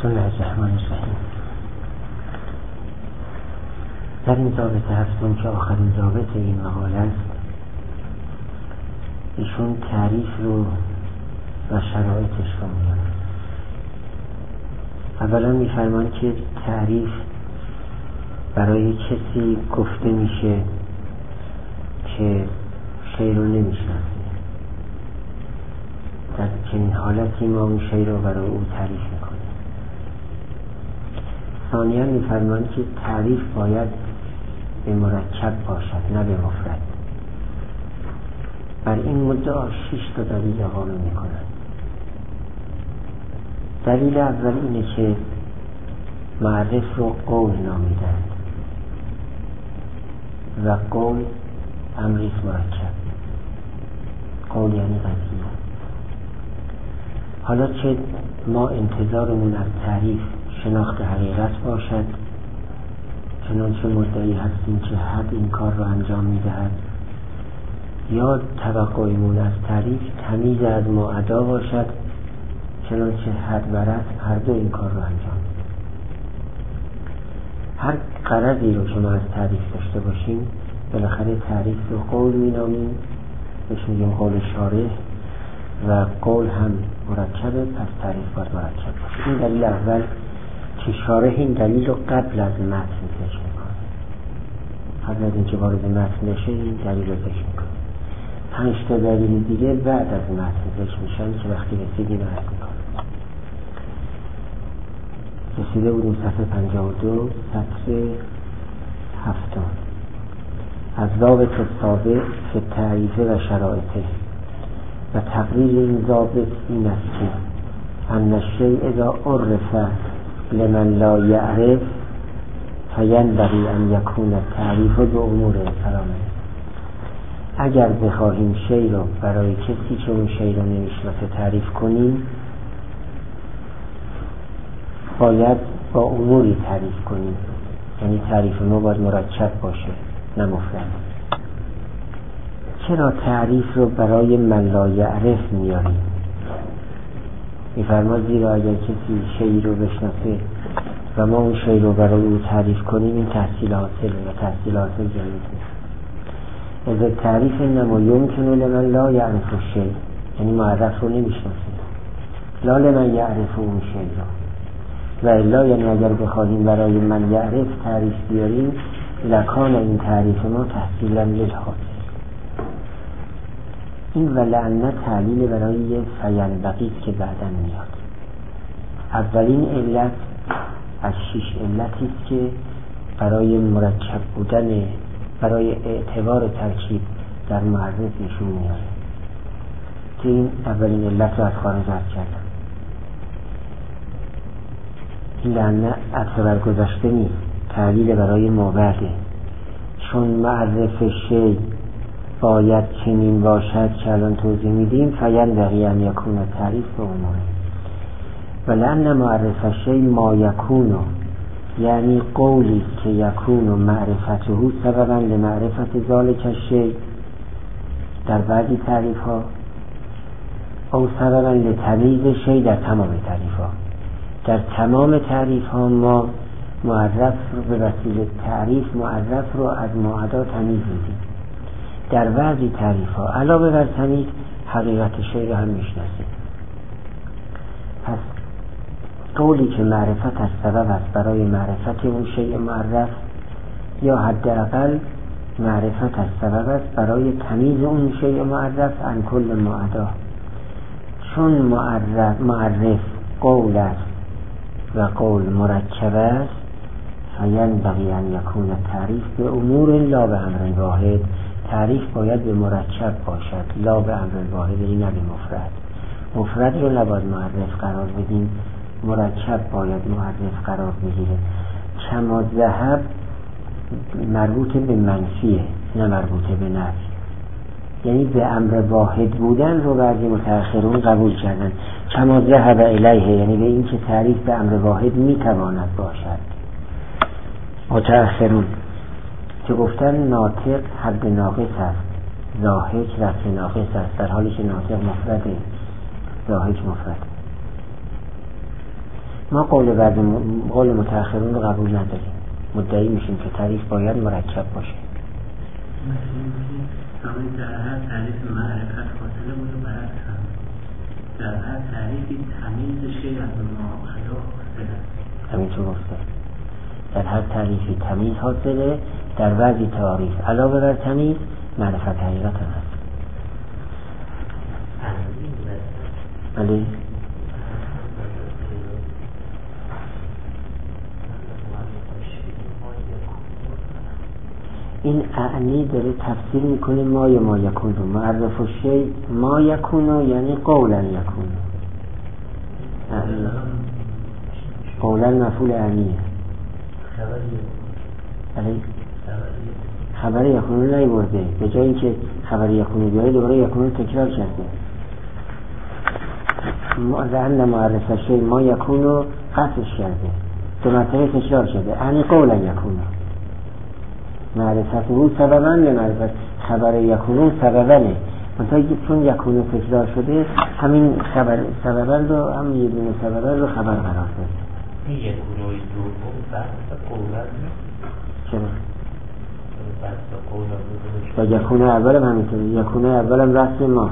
بسم الله الرحمن الرحیم. در این ضابط هفتم که آخرین ضابط این مقاله است، ایشون تعریف رو و شرایطش رو میاره. اولا میفرمان که تعریف برای کسی گفته میشه که شی رو نمیشناسه. در چنین حالتی ما اون شی رو برای او تعریف میکنیم. ثانیا میفرمان که تعریف باید به مرکب باشد، نه به مفرد. بر این مدعا 6 تا دلیل اقامه میکنند. دلیل اول اینه که معرف رو قول نامیدند و قول امری مرکب. قول یعنی قضیه. حالا چه ما انتظارمون از تعریف شناخت حقیقت باشد، چنانچه مدعی هستیم که حد این کار رو انجام میدهد، یا توقعمون از تعریف تمیز از معدا باشد، چنانچه حد و رد هر دو این کار رو انجام میده. هر غرضی رو که ما از تعریف داشته باشیم، بالاخره تعریف رو قول مینامیم، بهش میگیم قول شارح، و قول هم مرکبه، پس تعریف باید مرکب باشه. این دلیل اول که شارح این دلیل رو قبل از متن ذکر میکنه. قبل از اینکه وارد متن بشه این دلیل رو ذکر میکنه. 5 تا دلیل دیگه بعد از متن ذکر میشن که وقتی رسیدیم عرض میکنه. رسیده بودیم صفحه 52 سطر 7. از ضابط السابق فی التعریف و شرایطه. و تقریر این ضابط این است که ان الشیء اذا عرف لمن لا یعرف فینبغی ان یکون التعریف بامور سلامه. اگر بخواهیم شی رو برای کسی که اون شی رو نمیشناسه تعریف کنیم، باید با اموری تعریف کنیم. یعنی تعریف ما باید مرکب باشه، نه مفرد. چرا تعریف رو برای من لا یعرف میاریم؟ میفرماد زیرا اگر کسی شی رو بشناسه و ما اون شی رو برای او تعریف کنیم، این تحصیل حاصله و تحصیل حاصل جایز نیست. از تعریف انما یمکن لمن لا یعرف الشی، یعنی معرف رو نمیشناسه، لا لمن یعرف اون شی رو. و الا یعنی اگر بخواهیم برای من یعرف تعریف بیاریم، لکان این تعریف ما تحصیلا للحاصل. این ولعنه تعلیل برای فینبغی که بعداً میاد. اولین علت از 6 علتی است که برای مرکب بودن، برای اعتبار ترکیب در معرف نشون میاره، که این اولین علت رو از خارج عرض کردم. این لعنه عطف بر گذشته نیست، تعلیل برای ما بعده. چون معرف شی باید چنین باشد که الان توضیح میدیم، فینبغی ان یکون تعریف به اموره. ولأن معرف شی ما یکونو، یعنی قولی که یکونو معرفته سببا لمعرفت ذالک الشی در بعضی تعریف ها، او سببا لتمییز شی در تمام تعریف ها. در تمام تعریف ها ما معرف رو به وسیله تعریف معرف رو از معدا تمییز میدیم. در بعضی تعریف ها علاوه بر تمییز حقیقت شی رو هم میشناسیم. پس قولی که معرفت از سبب است برای معرفت اون شیء معرف، یا حداقل معرفت از سبب است برای تمییز اون شیء معرف عن کل معدا. چون معرف قول است و قول مرکب است، فینبغی ان یکون تعریف به امور لا به امر واحد. تعریف باید به مرکب باشد، لا به امر واحد، یعنی نه به مفرد. مفرد رو نباید معرف قرار بدیم، مرکب باید معرف قرار بگیره. کما ذهب مربوط به منفیه، نه مربوط به نفی. یعنی به امر واحد بودن رو بعضی متأخرون قبول کردن. کما ذهب الیه، یعنی به این که تعریف به امر واحد میتواند باشد. متأخرون که گفتن ناطق حد ناقص است، ضاحک رفع ناقص است، در حالی که ناطق مفرده، ضاحک مفرد. ما قول متأخرون رو قبول نداریم. مدعی میشیم که تعریف باید مرکب باشه. در هر تعریف معرفت فاصله بود و برعکس هم در هر تعریفی تمیز شیء از معاهده حاصله. همینطور گفته در هر تعریفی تمیز حاصله، در بعضی تعاریف علاوه بر تمیز معرفت حقیقت هم هست. بله این اعنی داره تفسیر میکنه ما یکون رو معرف و شی ما یکون یعنی قولا یکون. قولا مفعول اعنیه. خبر یکون رو نیورده، به جای اینکه خبر یکون بیاره دوباره یکون رو تکرار کرده. لأن معرف شی ما یکون رو قطعش کرده، دو مرتبه تکرار کرده. اعنی قولا یکون معرفت او سببا یا معرفت خبر یکونون سببنه. منطقه چون یکونو تکرار شده همین خبر سببا رو هم یه دونه سببا رو خبر قرار داده. این یکونوی دوم بحث قولن چرا؟ بحث قولن و یکونه اول هم همینطوره. یکونه اول هم رسم ما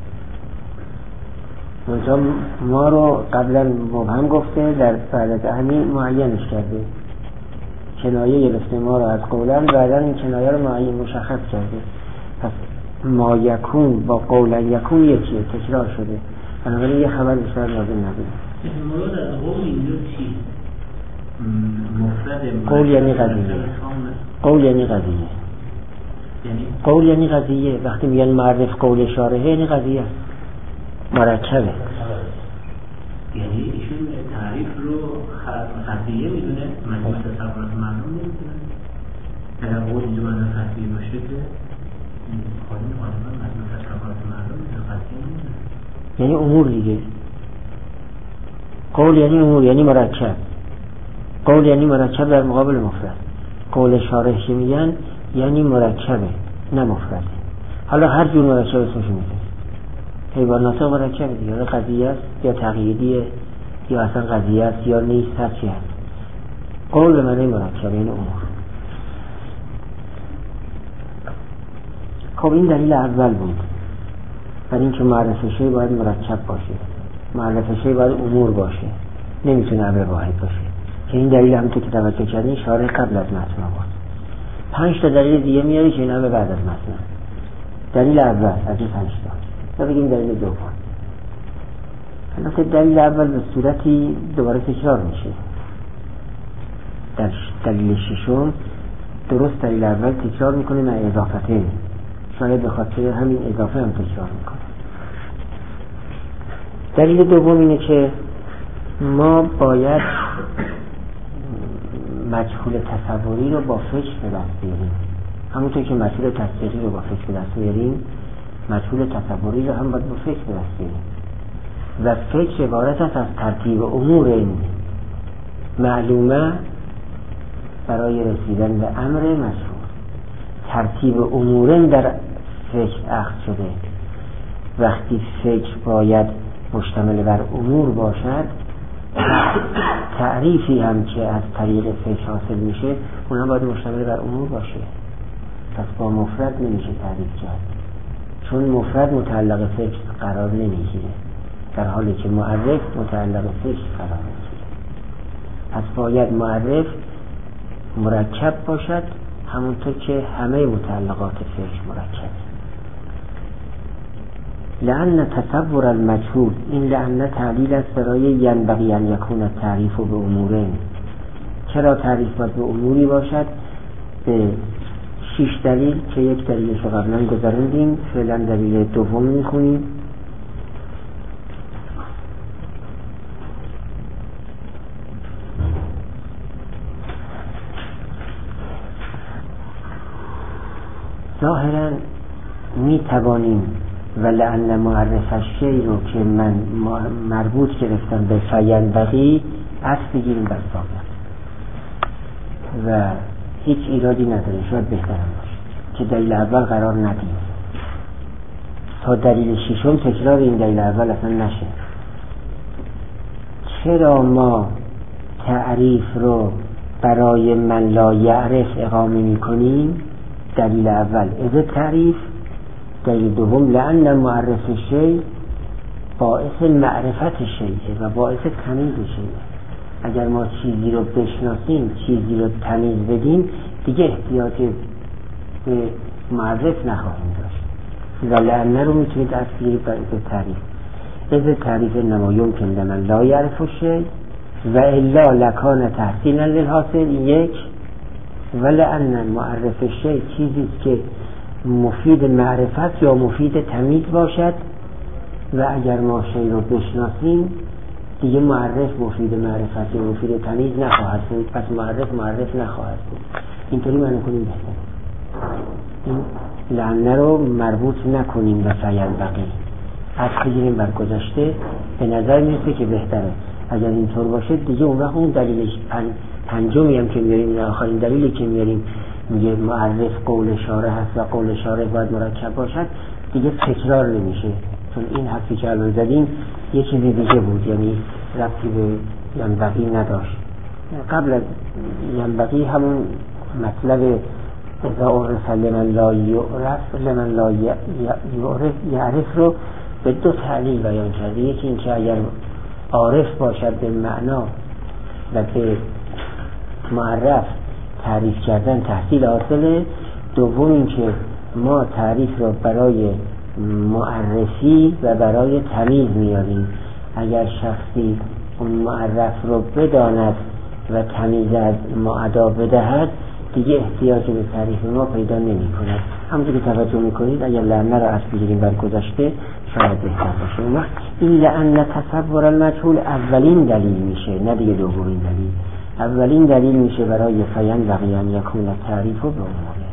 منطقه ما رو قبلا مبهم گفته، در بعد اعنی معینش کرده، کنایه گرفته ما رو از قولن، بعدا این کنایه رو معین مشخص کرده. پس ما یکون با قولن یکون یکیه، تکرار شده، بنابراین یه خبر بیشتر لازم نداره. مراد از قول اینجا چی؟ مفرد قول یعنی قضیه. قول یعنی قضیه. قول یعنی قضیه. وقتی میگن معرف قول شارحه یعنی قضیه مرکبه. یعنی ایشون تعریف رو خطیه میدونه، مجموع تصورات مردم نمیدونه. اگر قول اینجا معنی خطیه باشه که خواهیم غالبا مجموع تصورات مردم میدونه، خطیه نمیدونه. یعنی امور دیگه. قول یعنی امور، یعنی مرکب. قول یعنی مرکب در مقابل مفرد. قول شارح که میگن یعنی مرکبه نه مفرده. حالا هر جور مرکب اسمش میده. حیوانات مرکبه دیگه، یا قضیه است یا تقییدیه یا اصلا قضیه است یا نیست، هر چی هست. قول به معنی مرکب این امور. خب این دلیل اول بود، برای اینکه معرفه شی باید مرکب باشه، معرفه شی باید امور باشه، نمیتونه امر واحد باشه. که این دلیل همونطور که توجه کردین شارح قبل از متن آورد. 5 تا دلیل دیگه میاره که این همه بعد از متن. دلیل اول از این 5 تا بگیم دلیل دوم. البته دلیل اول به صورتی دوباره تکرار میشه. در دلیل ششم درست دلیل اول تکرار میکنه مع اضافته، شاید به خاطر همین اضافه هم تکرار میکنه. دلیل دوم اینه که ما باید مجهول تصوری رو با فکر به دست بیاریم. همونطور که مجهول تصدیقی رو با فکر به دست بیاریم، مجهول تصوری رو هم باید با فکر به دست بیاریم. و فکر عبارت است از ترتیب امور این معلومه برای رسیدن به امر مشهور. ترتیب امور در فکر اخذ شده. وقتی فکر باید مشتمل بر امور باشد، تعریفی هم که از طریق فکر حاصل میشه اون هم باید مشتمل بر امور باشه. پس با مفرد نمیشه تعریف کرد، چون مفرد متعلق فکر قرار نمیگیره، در حالی که معرف متعلق فکر قرار میگیره. پس باید معرف مرکب باشد، همونطور که همه متعلقات فکر مرکب. لأن تصور المجهول، این لأن تعلیل است برای ینبغی ان یکون التعریف به امورین. چرا تعریف باید به اموری باشد؟ به 6 دلیل که یک دلیلش رو قبلا گذراندیم، فعلا دلیل دوم میخونیم. ظاهرا می توانیم و لعن معرف الشی رو که من مربوط گرفتم به فینبغی پس بگیریم بر ثابت و هیچ ایرادی نداره، شاید بهترم باشه که دلیل اول قرار ندیم تا دلیل ششم تکرار این دلیل اول اصلا نشه. چرا ما تعریف رو برای من لا یعرف اقامه میکنیم. دلیل اول از تعریف، دلیل دوم لأن معرف شیء باعث معرفت شیء و باعث تمیز شیء. اگر ما چیزی رو بشناسیم، چیزی رو تمیز بدیم، دیگه احتیاج به معرف نخواهیم داشت. و لأن رو میتونید از تعریف. از تعریف انما یمکن لمن لا یعرف الشیء و الا لکان تحصیلا للحاصل. یک، و لأن معرف الشیء چیزی که مفید معرفت یا مفید تمیز باشد و اگر ما شیء رو بشناسیم دیگه معرف مفید معرفت یا مفید تمیز نخواهد بود، پس معرف نخواهد بود. اینطوری معنی کنیم بهتره. این لعنه رو مربوط نکنیم به فینبغی، از بگیریم بر گذشته. به نظر میرسه که بهتره اگر اینطور باشه دیگه اون وقت اون دلیلش پنجمی هم که میاریم، آخرین دلیلی که میاریم میگه معرف قول شارح هست و قول شارح باید مرکب باشد، دیگه تکرار نمیشه. چون این حرفی که الان زدیم یه چیزی دیگه بود، یعنی ربطی به ینبغی نداشت. قبل از ینبغی همون مطلب اذا عرف لمن لا یعرف لمن لا یعرف رو به دو تعلیل بیان کرده. یکی این که اگر عارف باشد به معنا و به معرف تعریف کردن تحصیل حاصله. دوم این که ما تعریف رو برای معرفی و برای تمیز میاریم. اگر شخصی اون معرف رو بداند و تمیز از ما ادا بدهد دیگه احتیاج به تعریف ما پیدا نمی کند. همونطور که توجه میکنید اگر لعنه رو از بگیریم بر گذشته شاید بهتر باشه. این لعنه تصور المجهول اولین دلیل میشه، نه دیگه دومین دلیل. اولین دلیل میشه برای فینبغی ان یکون تعریف به عمومه.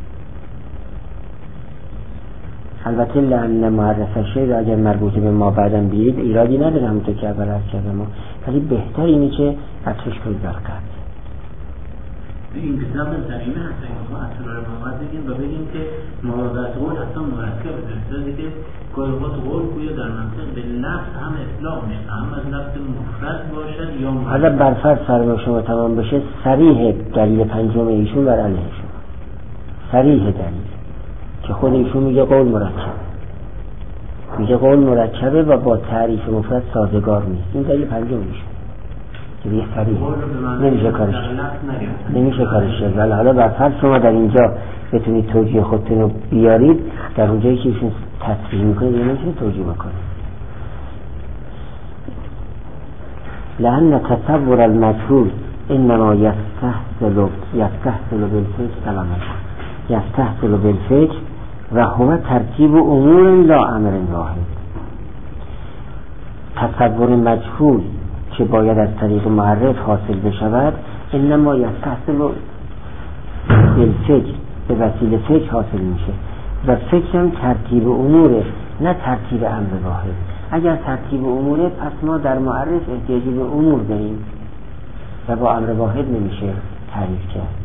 البته لعنه معرف شیء رو اگر مربوطه به ما بعداً بیارید ایرادی نداره، همونطور که اول عرض کردم، ولی بهتر اینه که عطفش کنید بر قطع. این کتاب زمینه هست که ما اسرار محمد بگیم و بگیم که موازات قول حتی مرکب درسته که گاهی قول گویا در منطق به لفظ هم اطلاق میشه، هم از لفظ مفرد باشد یا مرکب. حالا برفرض فرما شما تمام بشه صریح دلیل پنجم ایشون بر علیه شما، صریح دلیل که خود ایشون میگه قول مرکب، میگه قول مرکبه و با تعریف مفرد سازگار نیست. این دلیل پنجم ایشون که یه صریح نمیشه کارش کرد. ولی حالا برفرض شما در اینجا بتونید توجیه خودتون رو بیارید، در اونجایی که ایشون تصریح میکنید یا نمیتونید توجیه بکنید. لأن تصور المجهول انما یستحصل بالفکر و هو ترتیب امور لا امر واحد. تصور مجهول که باید از طریق معرف حاصل بشود انما یستحصل بالفکر، به وسیله فکر حاصل میشه و فکر هم ترتیب اموره، نه ترتیب امر واحد. اگر ترتیب اموره پس ما در معرف احتیاجی به امور داریم و با امر واحد نمیشه تعریف کرد.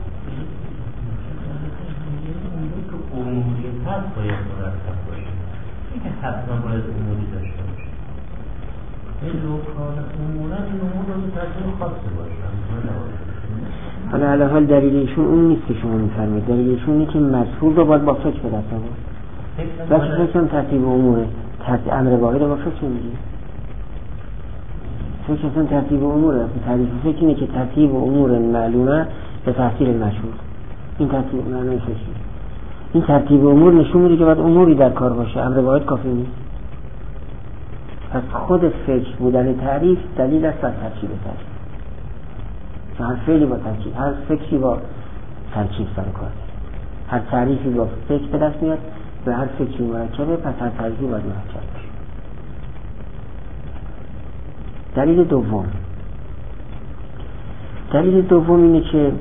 اموری پس باید مرتب باشه، این که حتما باید اموری داشته باشه. این لوکان امورن این امور رو ترتیب خاصه باشه. حالا علاوه دلیلشون اون نیست که شما میفرمید، دلیلشون اینه که مجهول رو باید با فکر به دست آورد. بس فکر هم ترتیب اموره، ترتیب امر واحد رو با فکر میگی. فکر اصلا ترتیب اموره. تعریف فکر اینه که ترتیب امور معلومه به تحصیل مجهول. این ترتیب معنی فکر. این ترتیب امور نشون میده که باید اموری در کار باشه، امر واحد کافی نیست. پس خود فکر بودن تعریف دلیل است بر ترکیب تعریف. هر فعلی با ترکیب، هر فکری با ترکیب سر کار، هر تعریفی با فکر به دست میاد و هر فکری مرکبه، پس هر تعریفی باید مرکب باشه. دلیل دوم اینه که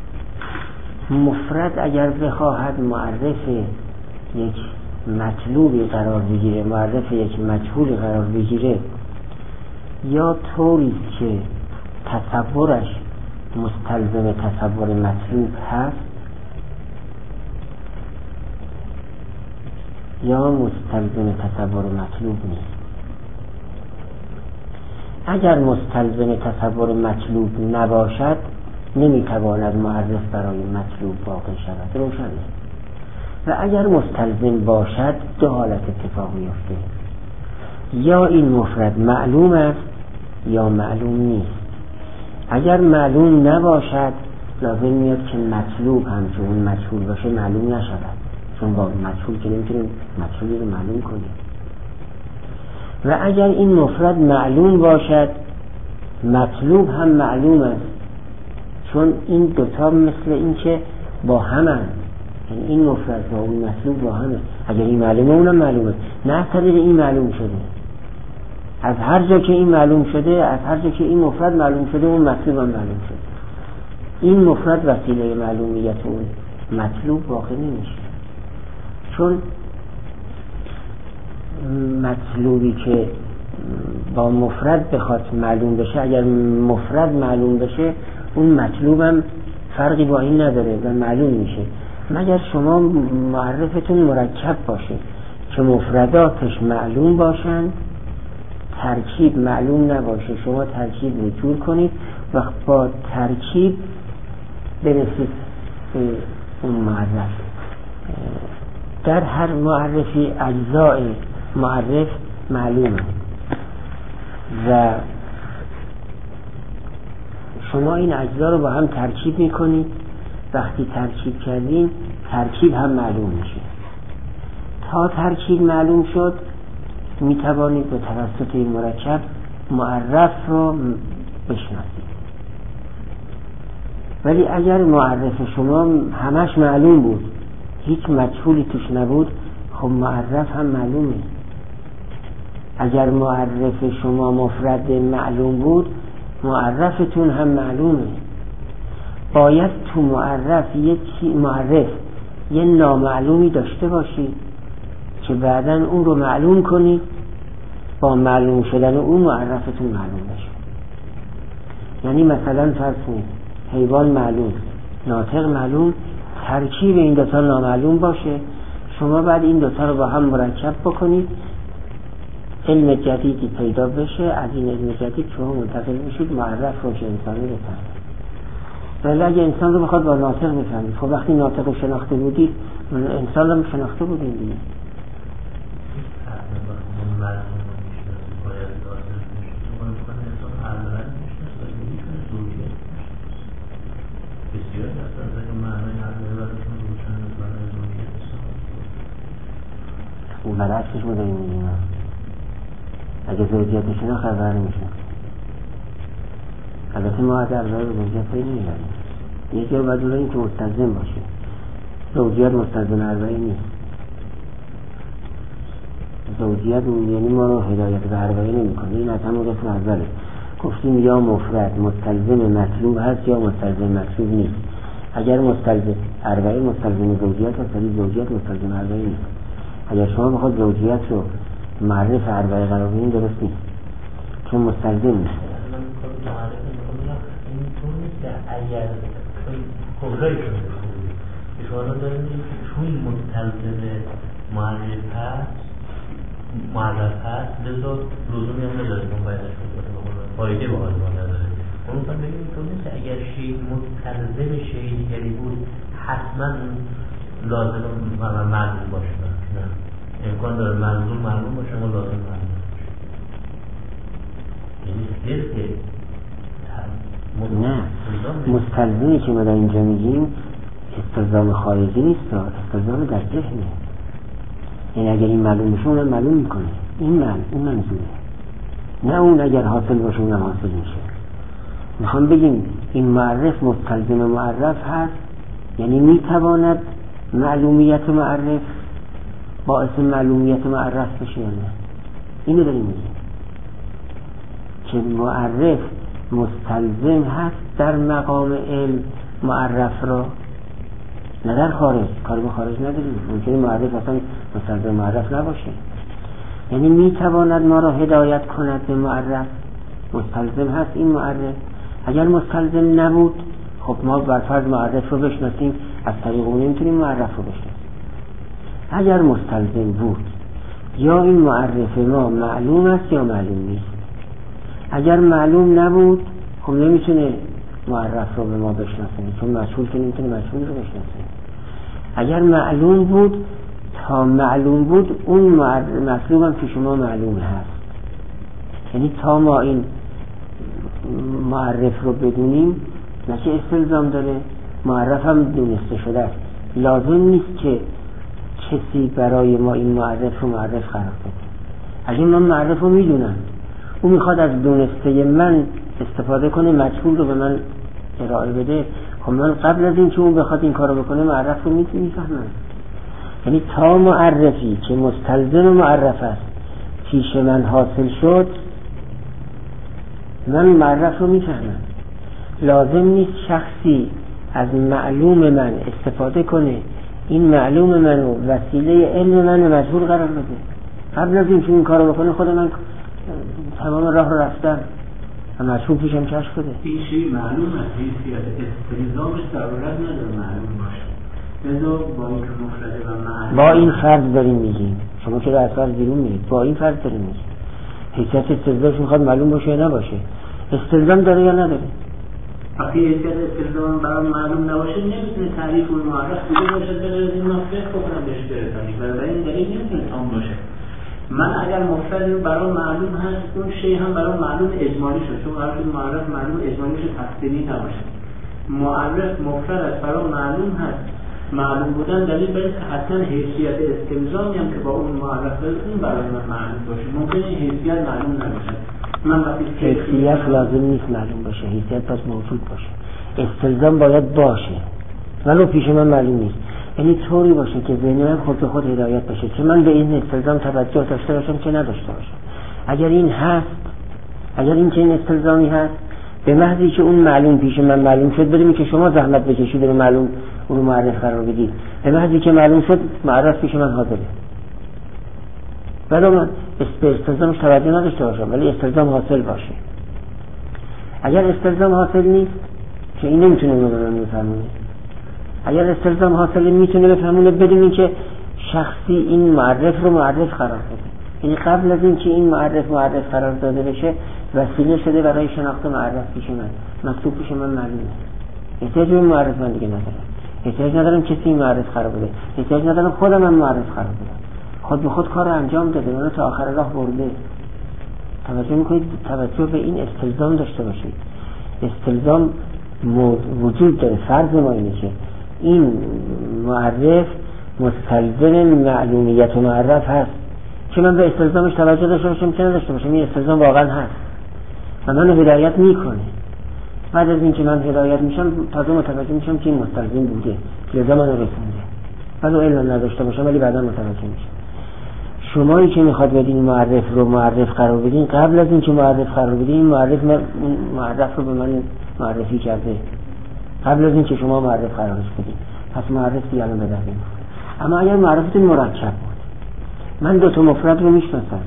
مفرد اگر بخواهد معرف یک مطلوبی قرار بگیره، معرف یک مجهولی قرار بگیره، یا طوری که تصورش مستلزم تصور مطلوب هست یا مستلزم تصور مطلوب نیست. اگر مستلزم تصور مطلوب نباشد نمیتواند معرف برای مطلوب واقع شود، روشنه. و اگر مستلزم باشد دو حالت اتفاق میفته، یا این مفرد معلوم است یا معلوم نیست. اگر معلوم نباشد لازم میاد که مطلوب هم که اون مجهول باشه معلوم نشود، چون با مجهول که نمیتونیم مجهولی رو معلوم کنیم. و اگر این مفرد معلوم باشد مطلوب هم معلوم است، چون این دوتا مثل این که با همن، یعنی این مفرد با اون مطلوب با همه. اگر این معلومه اونم معلومه، نه طریق این معلوم شده. از هر جا که این معلوم شده، از هر جا که این مفرد معلوم شده اون مطلوب هم معلوم شده. این مفرد وسیله معلومیت اون مطلوب واقع نمیشه، چون مطلوبی که با مفرد بخواد معلوم بشه، اگر مفرد معلوم بشه اون مطلوبم فرقی با این نداره و معلوم میشه، مگر شما معرفتون مرکب باشه که مفرداتش معلوم باشن ترکیب معلوم نباشه. شما ترکیب رو جور کنید و با ترکیب برسید به اون معرف. در هر معرفی اجزای معرف معلومه و شما این اجزا رو با هم ترکیب میکنید. وقتی ترکیب کردین ترکیب هم معلوم میشه. تا ترکیب معلوم شد میتوانید به توسط این مرکب معرف رو بشناسید. ولی اگر معرف شما همش معلوم بود، هیچ مجهولی توش نبود، خب معرف هم معلومه. اگر معرف شما مفرد معلوم بود معرفتون هم معلومه. باید تو معرف یه نامعلومی داشته باشید که بعداً اون رو معلوم کنید، با معلوم شدن اون معرفتون معلوم بشه. یعنی مثلا فرض کنید حیوان معلوم، ناطق معلوم، ترکیب این دوتا نامعلوم باشه، شما بعد این دوتا رو با هم مرکب بکنید، علم جدیدی پیدا بشه، از این علم جدید شما منتقل میشید معرف روش انسانی بفهمید. ولی اگه انسان رو بخواد با ناطق بفهمید، خب وقتی ناطق رو شناخته بودید انسان رو شناخته بودید دیگه. اون برعکسش ما داریم میگیم، اگه زوجیتش اینا خبر میشه. البته ما از ارزای زوجیت پیدا میبریم، یکی رو باید داریم که مستلزم باشه. زوجیت مستلزم ارزایی نیست. زوجیت یعنی ما رو هدایت به ارزایی نمی کنه. این از همون قسم اوله گفتیم یا مفرد مستلزم مطلوب هست یا مستلزم مطلوب نیست. اگر مستلزم ارزایی مستلزم زوجیت هست ولی زوجیت مستلزم ارزایی نیست. اگر شما بخواد زوجیت رو معرف اربعه قرار بدین درست نیست، چون مستلزم نیست. این طور نیست که اگر کبرای شده شما دارید چون مستلزم معرف هست لذا لزومی هم نداره که بایدش فایده با آن نداره. اون کنم بگیم طور نیست که اگر شیء مستلزم شیء دیگری بود حتما لازم معلوم باشه. نه، امکان داره معلوم باشه اما لازم معلوم باشه. یعنی نه، مستلزمی که ما در اینجا میگیم استلزام خارجی نیست، استلزام در ذهنه. یعنی اگر این معلوم بشه اونم معلوم میکنه، این منظوره، نه اون اگر حاصل باشه اونم حاصل میشه. میخوام بگیم این معرف مستلزم معرف هست، یعنی میتواند معلومیت معرف باعث معلومیت معرف بشه یا نه. اینو داریم میگیم که معرف مستلزم هست در مقام علم معرف را، نه در خارج. کار به خارج نداریم، ممکنه معرف اصلا مستلزم معرف نباشه. یعنی میتواند ما را هدایت کند به معرف، مستلزم هست این معرف. اگر مستلزم نبود خب ما بر فرض معرف رو بشناسیم، از طریق اون نمیتونیم معرف رو بشناسیم. اگر مستلزم بود یا این معرف ما معلوم است یا معلوم نیست. اگر معلوم نبود خب نمیتونه معرف رو به ما بشناسه، چون مجهول که نمیتونه مجهول رو بشناسه. اگر معلوم بود، تا معلوم بود اون مطلوب هم پیش ما معلوم هست. یعنی تا ما این معرف رو بدونیم نه که استلزام داره معرف هم دونسته شده است. لازم نیست که کسی برای ما این معرف رو معرف قرار بده. اگه من معرف رو میدونم، اون میخواد از دونسته من استفاده کنه، مجهول رو به من ارائه بده، خب من قبل از این که اون بخواد این کارو بکنه معرف رو میفهمم. یعنی تا معرفی که مستلزم معرف است پیش من حاصل شد، من معرف رو میفهمم. لازم نیست شخصی از معلوم من استفاده کنه، این معلوم منو وسیله علم من مجهول قرار بده. قبل از این که این کارو بکنه خود من تمام راه رو رفتم و مجهول پیشم کشف شده. این چیزی معلوم است، حیثیت استلزامش ضرورت نداره معلوم باشه. لذا با این که مفرده و معلوم با این فرض داریم میگیم، شما که از فرض بیرون میرید، با این فرض داریم میگیم حیثیت استلزامش میخواد معلوم باشه یا نباشه. استلزام داره یا نداره؟ وقتی حیثیت استلزام برام معلوم نباشه نمیتونه تعریف اون معرف بوده باشه، بلد این مفرد بکنم بهش برسانی. برای این دلیل نمیتونه تام باشه. من اگر مفرد برام معلوم هست، اون شی هم برام معلوم اجمالی شد، چون قرار شد معرف معلوم اجمالی شد تفصیلی نباشه. معرف مفرد برام معلوم هست، معلوم بودن دلیل بر اینکه حتما حیثیت استلزامی هم که با اون معرف اون برای من معلوم باشه. ممکنه حیثیت معلوم نباشه. من حیثیت لازم نیست معلوم باشه، حیثیت پس موجود باشه. استلزام باید باشه ولو پیش من معلوم نیست. یعنی طوری باشه که ذهن من خود به خود هدایت بشه، که من به این استلزام توجه داشته باشم که نداشته باشم. اگر این هست، اگر این که این استلزامی هست، به محضی که اون معلوم پیش من معلوم شد، بدونی که شما زحمت بکشید رو معلوم اون رو معرف قرار بدید، به محضی که معلوم شد معرف پیش من حاضره. ولو من به استلزامش توجه نداشته باشم ولی استلزام حاصل باشه. اگر استلزام حاصل نیست که این نمیتونه به من بفهمونه. اگر استلزام حاصل میتونه بفهمونه بدون که شخصی این معرف رو معرف قرار بده. یعنی قبل از این که این معرف قرار داده بشه وسیله شده برای شناخت معرف پیش من، مطلوب پیش من معلومه. احتیاج به معرف من دیگه ندارم. احتیاج ندارم کسی این معرف قرار بده. احتیاج ندارم خودم من معرف قرار بدم. خود به خود کار رو انجام داده، منو تا آخر راه برده. توجه میکنید؟ توجه به این استلزام داشته باشید. استلزام وجود داره. فرض ما اینه که این معرف مستلزم معلومیت و معرف هست، که من به استلزامش توجه داشته باشم که نداشته باشم. این استلزام واقعا هست و منو هدایت میکنه. بعد از این که من هدایت میشم تازه متوجه میشم که این مستلزم بوده، لذا منو رسونده. ولو علم نداشته باشم ولی بعدا متوجه میشم. شمایی که میخواد بدین معرف رو معرف قرار بدین، قبل از این که معرف قرار بدین این معرف رو به من معرفی کرده، قبل از این که شما معرف قرارش بدین. پس معرف دیگه الان به در نمیخوره. اما اگر معرفتون مرکب بود، من دو تا مفرد رو میشناسم،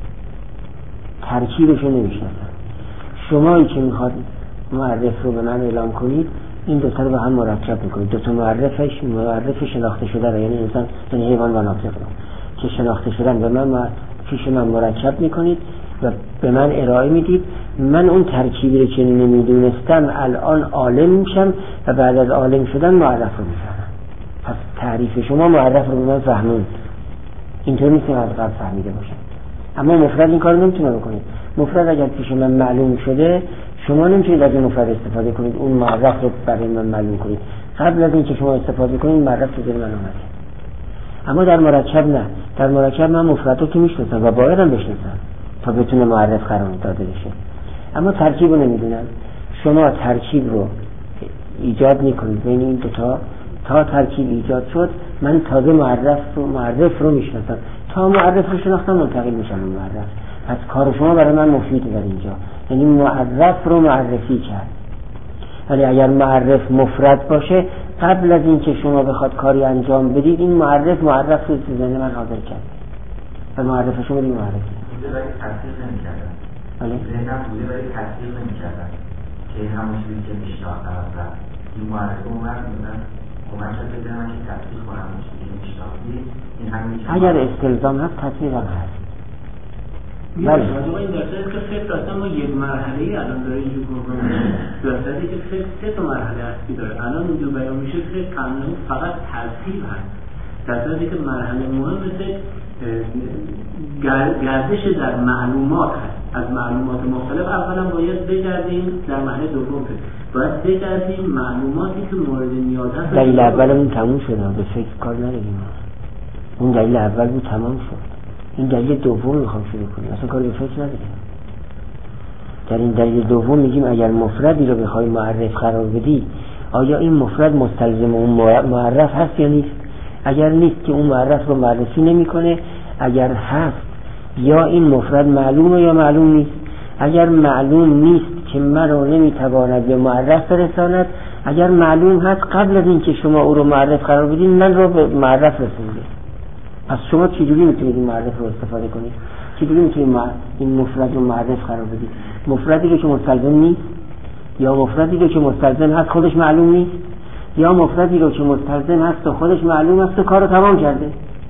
ترکیبش رو نمیشناسم، شمایی که میخواد معرف رو به من اعلام کنید این دو تا رو به هم مرکب میکنید. دو تا معرف شناخته شده رو، یعنی انسان، یعنی حیوان و ناطق رو که شناخته شدن به من پیش من مرکب میکنید و به من ارائه میدید. من اون ترکیبی رو که نمیدونستم الان عالم میشم و بعد از عالم شدن معرف رو میفهمم. پس تعریف شما معرف رو به من فهموند. اینطور نیست که از قبل فهمیده باشم. اما مفرد این کار نمیتونه بکنید. مفرد اگر پیش من معلوم شده، شما نمیتونید از این مفرد استفاده کنید، اون معرف رو برای من معلوم کنید. قبل از این که شما استفاده کنید معرف رو من اومده. اما در مرکب نه. در مرکب من مفرد رو که میشناسم و بایدم بشناسم تا بتونه معرف قرار داده بشه. اما ترکیب رو نمیدونم. شما ترکیب رو ایجاد میکنید بین این دوتا. تا ترکیب ایجاد شد من تازه معرف رو میشناسم. تا معرف رو شناختم منتقل میشم به معرف. پس کار شما برای من مفیده در اینجا، یعنی معرف رو معرفی کرد. ولی اگر معرف مفرد باشه، قبل از این که شما بخواد کاری انجام بدید این معرف رو ذهن من حاضر کرد و معرف شما دیگه معرفی بوده ولی تصدیق نمی‌کردن. ذهنم بوده ولی تصدیق نمی‌کردن که همون چیزی که میشناختم و این معرف اومد میدن کمک کرد بدونم که تصدیق کنم اون چیزی که میشناختی. این همین اگر استلزام هست تصدیق هم هست. بله. این درصدی که فکر اصلا ما یک مرحله‌ای الان داره اینجور کنه، درصدی که فکر 3 تا مرحله اصلی داره. الان اینجور بیان میشه فکر کاملا فقط ترتیب هست. درصدی که مرحله مهم مثل گردش در معلومات هست. از معلومات مختلف اولا باید بگردیم در مرحله دوم باید بگردیم معلوماتی که مورد نیاز هست. دلیل اولمون تموم شد، به فکر کار نداریم. اون دلیل اول بود تمام شد. این دلیل دوم میخوام شروع کنیم، اصلا کار به فکر نداریم. در این دلیل دوم میگیم اگر مفردی رو بخوای معرف قرار بدی، آیا این مفرد مستلزم اون معرف هست یا نیست؟ اگر نیست که اون معرف رو معرفی نمیکنه، اگر هست یا این مفرد معلومه یا معلوم نیست. اگر معلوم نیست که من رو نمیتواند به معرف برساند، اگر معلوم هست قبل از این که شما او رو معرف قرار بدین من رو به معرف رسونید. پس شما چجوری میتونید این معرف رو استفاده کنید؟ چجوری میتونید این مفرد رو معرف قرار بدید؟ مفردی رو که مستلزم نیست، یا مفردی رو که مستلزم هست خودش معلوم نیست، یا مفردی رو که مستلزم هست و خودش معلوم است و کار رو تمام کرده.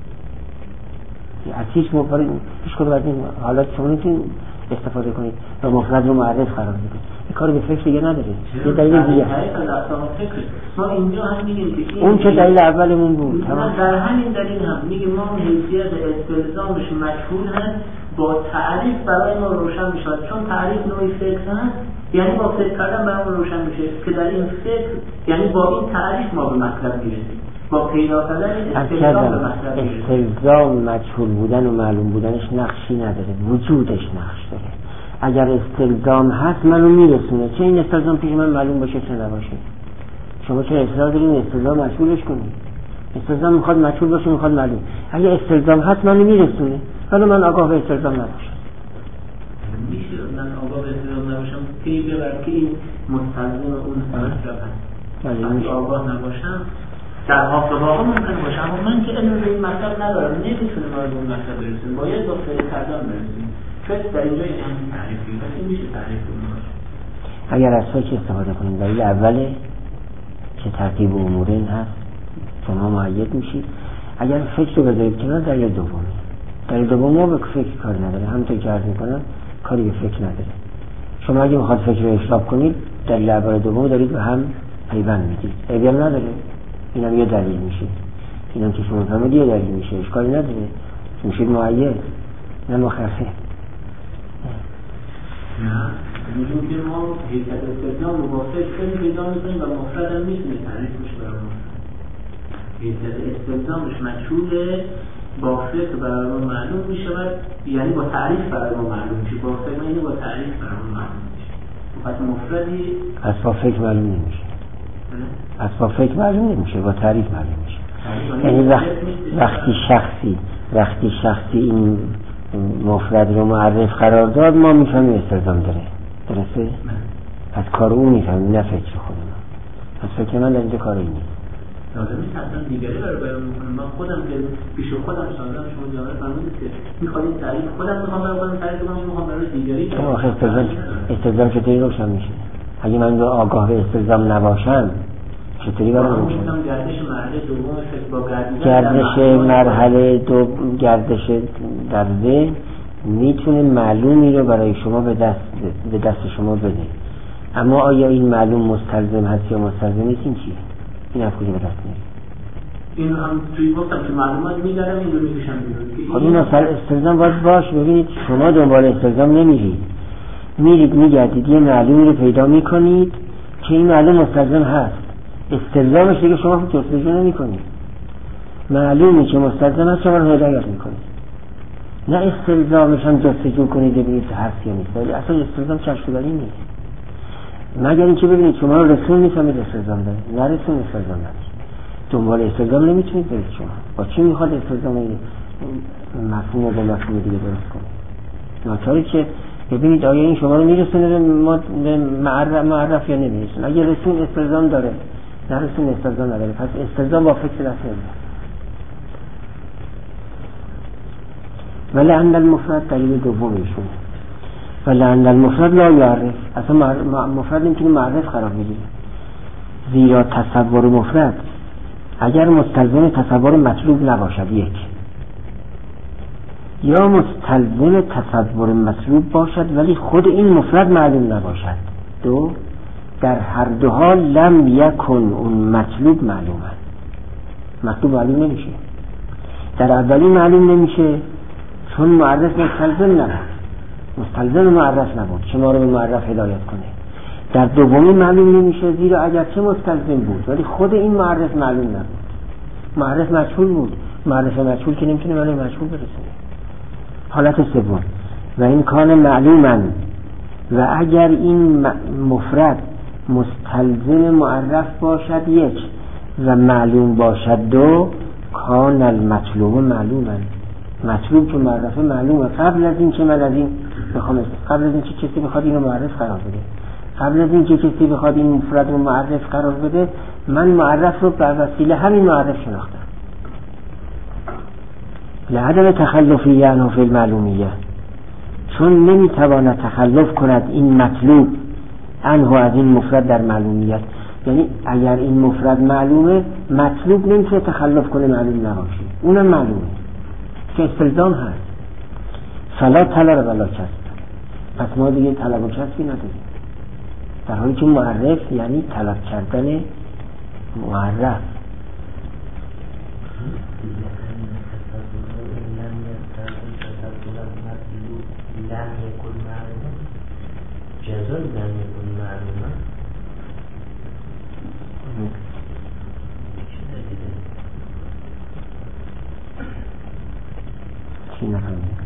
از هیچ مفردی هیچ کدوم از این حالات شما نمیتونید استفاده کنید و مفرد رو معرف قرار بدید. این کار به فکر دیگه نداره. یه دلیل دیگه ما اینجا هم میگیم که اون چه دلیل اولمون بود. در همین دلیل هم میگیم ما حیثیت استلزامش مجهول هست، با تعریف برای ما روشن میشه. چون تعریف نوعی فکر هست، یعنی با فکر کردن برای ما روشن میشه که در این فکر، یعنی با این تعریف ما به مطلب میرسیم، با پیدا کردن استلزام به مطلب میرسیم. استلزام مجهول بودن و معلوم بودنش نقشی نداره، وجودش نقش داره. اگر استلزام هست منو میرسونه، چه این استلزام پیش من معلوم باشه چه نباشه. شما چه اصرار دارین استلزام مجهولش کنید؟ استلزام میخواد مجهول باشه، میخواد معلوم. اگر استلزام هست منو میرسونه، ولی من آگاه به استلزام نباشم. میشه من آگاه به استلزام نباشم که ببر که این مستلزم اون مطلب هست. وقتی آگاه نباشم در حافظه واقع ممکن باشه، اما من که علم به این مطلب ندارم نمیتونم به اون مطلب برسیم، باید با فکر کردن برسیم. فکر در اینجا این همین تعریفی باشه، میشه تعریف باشه. اگر از فکر استفاده کنیم دلیل اوله که ترتیب امورین هست شما معید میشید. اگر فکر رو بذارید کنار دلیل دومی. دلیل دوم ما به فکر کار نداره، همونطور که عرض میکنم کاری به فکر نداره. شما اگه میخواد فکر رو اصلاح کنید دلیل اول دوم دارید به هم پیوند میدید، عیبی نداره. اینم یه دلیل میشه، اینم که شما فهمید یه دلیل میشه، اشکالی نداره، میشید معید نه مخفف. نه میگیم که ما حیثیت استلزام رو با فکر خیلی پیدا میکنیم و مفرد هم میتونه تعریف بشه برای ما. حیثیت استلزامش مجهوله، با فکر برای ما معلوم میشه و یعنی با تعریف برای ما معلوم میشه، با فکر یعنی با تعریف برای ما معلوم میشه. پس مفردی از با فکر معلوم نمیشه، از با فکر معلوم نمیشه، با تعریف معلوم میشه. یعنی وقتی شخصی این مفرد رو معرف قرار داد ما میفهمیم استلزام داره، درسته؟ از کار اون میفهمیم نه فکر خودم. از فکر من در اینجا کاری نیست. لازم نیست اصلا دیگری برای بیان میکنم. من خودم که پیش خودم سازم شما جامعه فرمودید که میخوادیم تعریف خودم میخوام برای تعریف کنم، میخوام برای دیگری. آخه استلزام چطوری روشن میشه؟ اگه من آگاه به استلزام نباشم چطوری برای روشن؟ گردش مرحله دوم فکر با گردش در ذهن میتونه معلومی رو برای شما به دست شما بده، اما آیا این معلوم مستلزم هست یا مستلزم نیست؟ این چیه؟ این از کجا به دست میاد؟ این هم توی گفتم که معلومات میدارم این رو میکشم بیرون. خب این استلزام باید باش. ببینید شما دنبال استلزام نمیرید، میگردید یه معلومی رو پیدا میکنید که این معلوم مستلزم هست. استلزامش دیگه شما جستجو نمیکنید، معلومی که مستلزم هست شما رو هدایت میکنید، نه استلزامش هم جستجو کنید ببینید هست یا نیست. ولی اصلا استلزام چشم‌داری نیست، مگر اینکه ببینید شما رو رسول میفهمید استلزام داره، نه رسول استلزام نداره. دنبال استلزام نمیتونید برید. شما با چی میخواد استلزام مفهوم با مفهوم دیگه درست کنید؟ ناچاری که ببینید آیا این شما رو میرسونه به معرف یا نمیرسونه. اگه رسول استلزام داره نه رسول استلزام نداره، پس استلزام با فکر دست نمیاد. ولی عند المفرد دلیل دومیشون، ولی عند المفرد لا یعرف، اصلا مفرد نمیتونه معرف قرار بگیره، زیرا تصور مفرد اگر مستلزم تصور مطلوب نباشد یا مستلزم تصور مطلوب باشد ولی خود این مفرد معلوم نباشد. دو، در هر دو حال لم یکن اون مطلوب معلومه. مطلوب معلوم نمیشه. در اولی معلوم نمیشه چون معرف مستلزم نبود، مستلزم معرف نبود که ما رو به معرف هدایت کنه. در دومی معلوم نمیشه زیرا اگرچه مستلزم بود ولی خود این معرف معلوم نبود. معرف مجهول بود، معرف مجهول که نمیتونه منو مجهول برسونه. حالت سوم، و این کان معلومن، و اگر این مفرد مستلزم معرف باشد یک و معلوم باشد دو، کان المطلوب معلومن. مطلوب که معرفه معلومه قبل از این که من از این بخوام، قبل از این که کسی بخواد اینو معرف قرار بده، قبل از این که کسی بخواد این مفرد رو معرف قرار بده، من معرف رو به وسیله همین معرف شناختم. لعدم تخلفی عنه فی المعلومیه، چون نمیتواند تخلف کند این مطلوب عنه از این مفرد در معلومیت. یعنی اگر این مفرد معلومه، مطلوب نمیتونه تخلف کنه معلوم نباشه، اونم معلومه که استلزام هست. فلا طلب ولا کسب، پس ما دیگه طلب و کسبی نداریم، در حالی که معرف یعنی طلب کردن معرف. چی نفهمید؟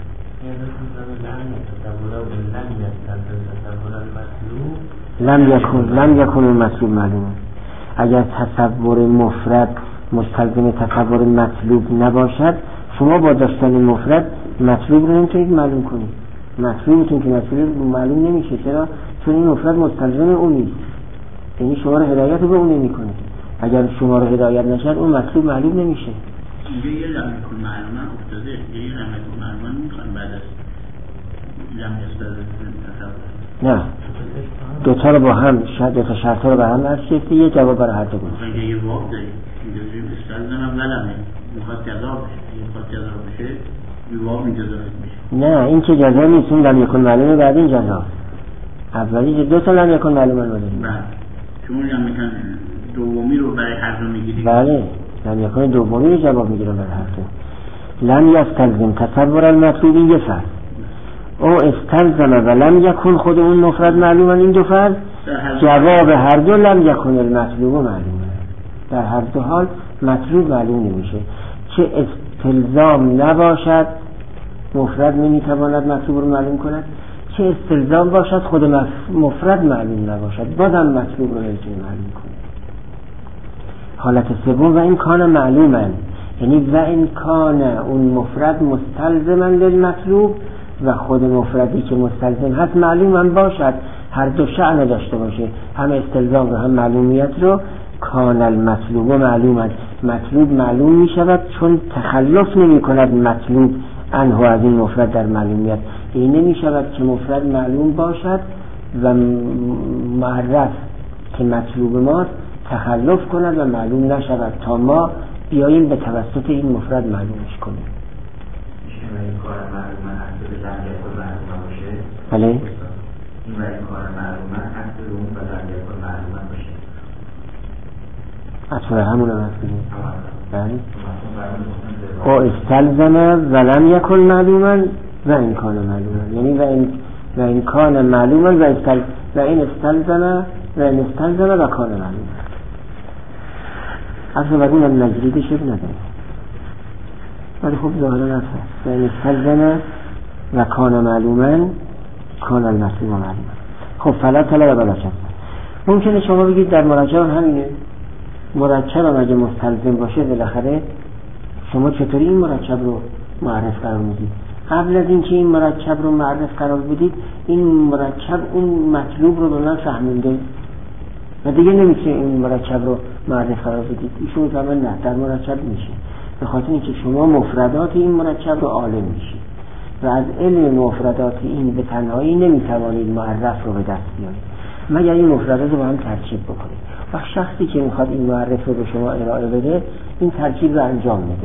لم یکن المطلوب معلومه. اگر تصور مفرد مستلزم تصور مطلوب نباشد، شما با داشتن مفرد مطلوب رو نمیتونید معلوم کنید. مطلوبتون که مطلوب معلوم نمیشه. چرا؟ چون این مفرد مستلزم اون نیست، یعنی شما رو هدایت به اون نمی کنید. اگر شما رو هدایت نشد اون مطلوب معلوم نمیشه. اینجا یه لم یکن معلومه افتاده، یه لم یکن معلومه میخوان بعد از لم تصور. نه، دوتا رو با هم، دوتا شرط رو با هم هست، یه جواب برای هر دو بود. اینجا یه واقع داریم، اینجا استلزم هم ولمه، میخواد جزا بشه، میخواد جزا بشه بیواب این جزا میشه. نه، این که جزا نیست، این لم یکن معلومه بعد این جزا. اولی دوتا لم یکن معلومه رو داریم. بله، شما لم یکن دومی رو برای هر دو میگیرید. بله، لم یکن دومی رو جواب میگیرم برای هر دو. لم یستلزم تصور المطلوب، این یه فرد. او استلزم و لم یکن خود اون مفرد معلومه، این دو فرد. جواب هر دو لم یکن المطلوب معلومه. در هر دو حال مطلوب معلوم نمیشه. چه استلزام نباشد مفرد نمیتواند مطلوب رو معلوم کند، چه استلزام باشد خود مفرد معلوم نباشد بازم مطلوب رو نمیتونه معلوم کنه. حالت سوم، و این کان معلومن، یعنی و این کان اون مفرد مستلزمن للمطلوب و خود مفردی که مستلزم هست معلومن باشد، هر دو شأن داشته باشه، هم استلزام و هم معلومیت رو. کان المطلوب معلومن، مطلوب معلوم می شود چون تخلف نمی کند مطلوب عنه از این مفرد در معلومیت. این نمی شود که مفرد معلوم باشد و معرف که مطلوب ماست تخلف کند و معلوم نشود تا ما بیاییم به توسط این مفرد معلومش کنیم. میشه این کار معلومه اصل لم یکن معلومه باشه؟ بله؟ این کار معلومه اصل اون و لم یکن معلومه باشه؟ اصلا همون هم هستیم. بله؟ او استلزم و لم یکن معلومه و این کان معلومه، یعنی و این کان معلومه و این استلزم و کان معلومه. اصلا برون هم نجریده شد نداره، ولی خوب ظاهره نفس و این استلزم و کان معلومه کان المطلوب معلومه. خب فلا طلب ولا کسب. ممکنه شما بگید در مرکب همینه، مرکب هم اگه مستلزم باشه بالاخره شما چطوری این مرکب رو معرف قرار میدید؟ قبل از اینکه این مرکب رو معرف قرار بدید این مرکب اون مطلوب رو به من فهمونده و دیگه نمیشه این مرکب رو معرف قرار بدید. ایشون زمان نه، در مرکب میشه، به خاطر اینکه شما مفردات این مرکب رو عالم میشید و از علم مفردات این به تنهایی نمیتوانید معرف رو به دست بیارید مگر این مفردات رو با هم ترکیب بکنید. و شخصی که میخواد این معرف رو به شما ارائه بده این ترکیب رو انجام میده.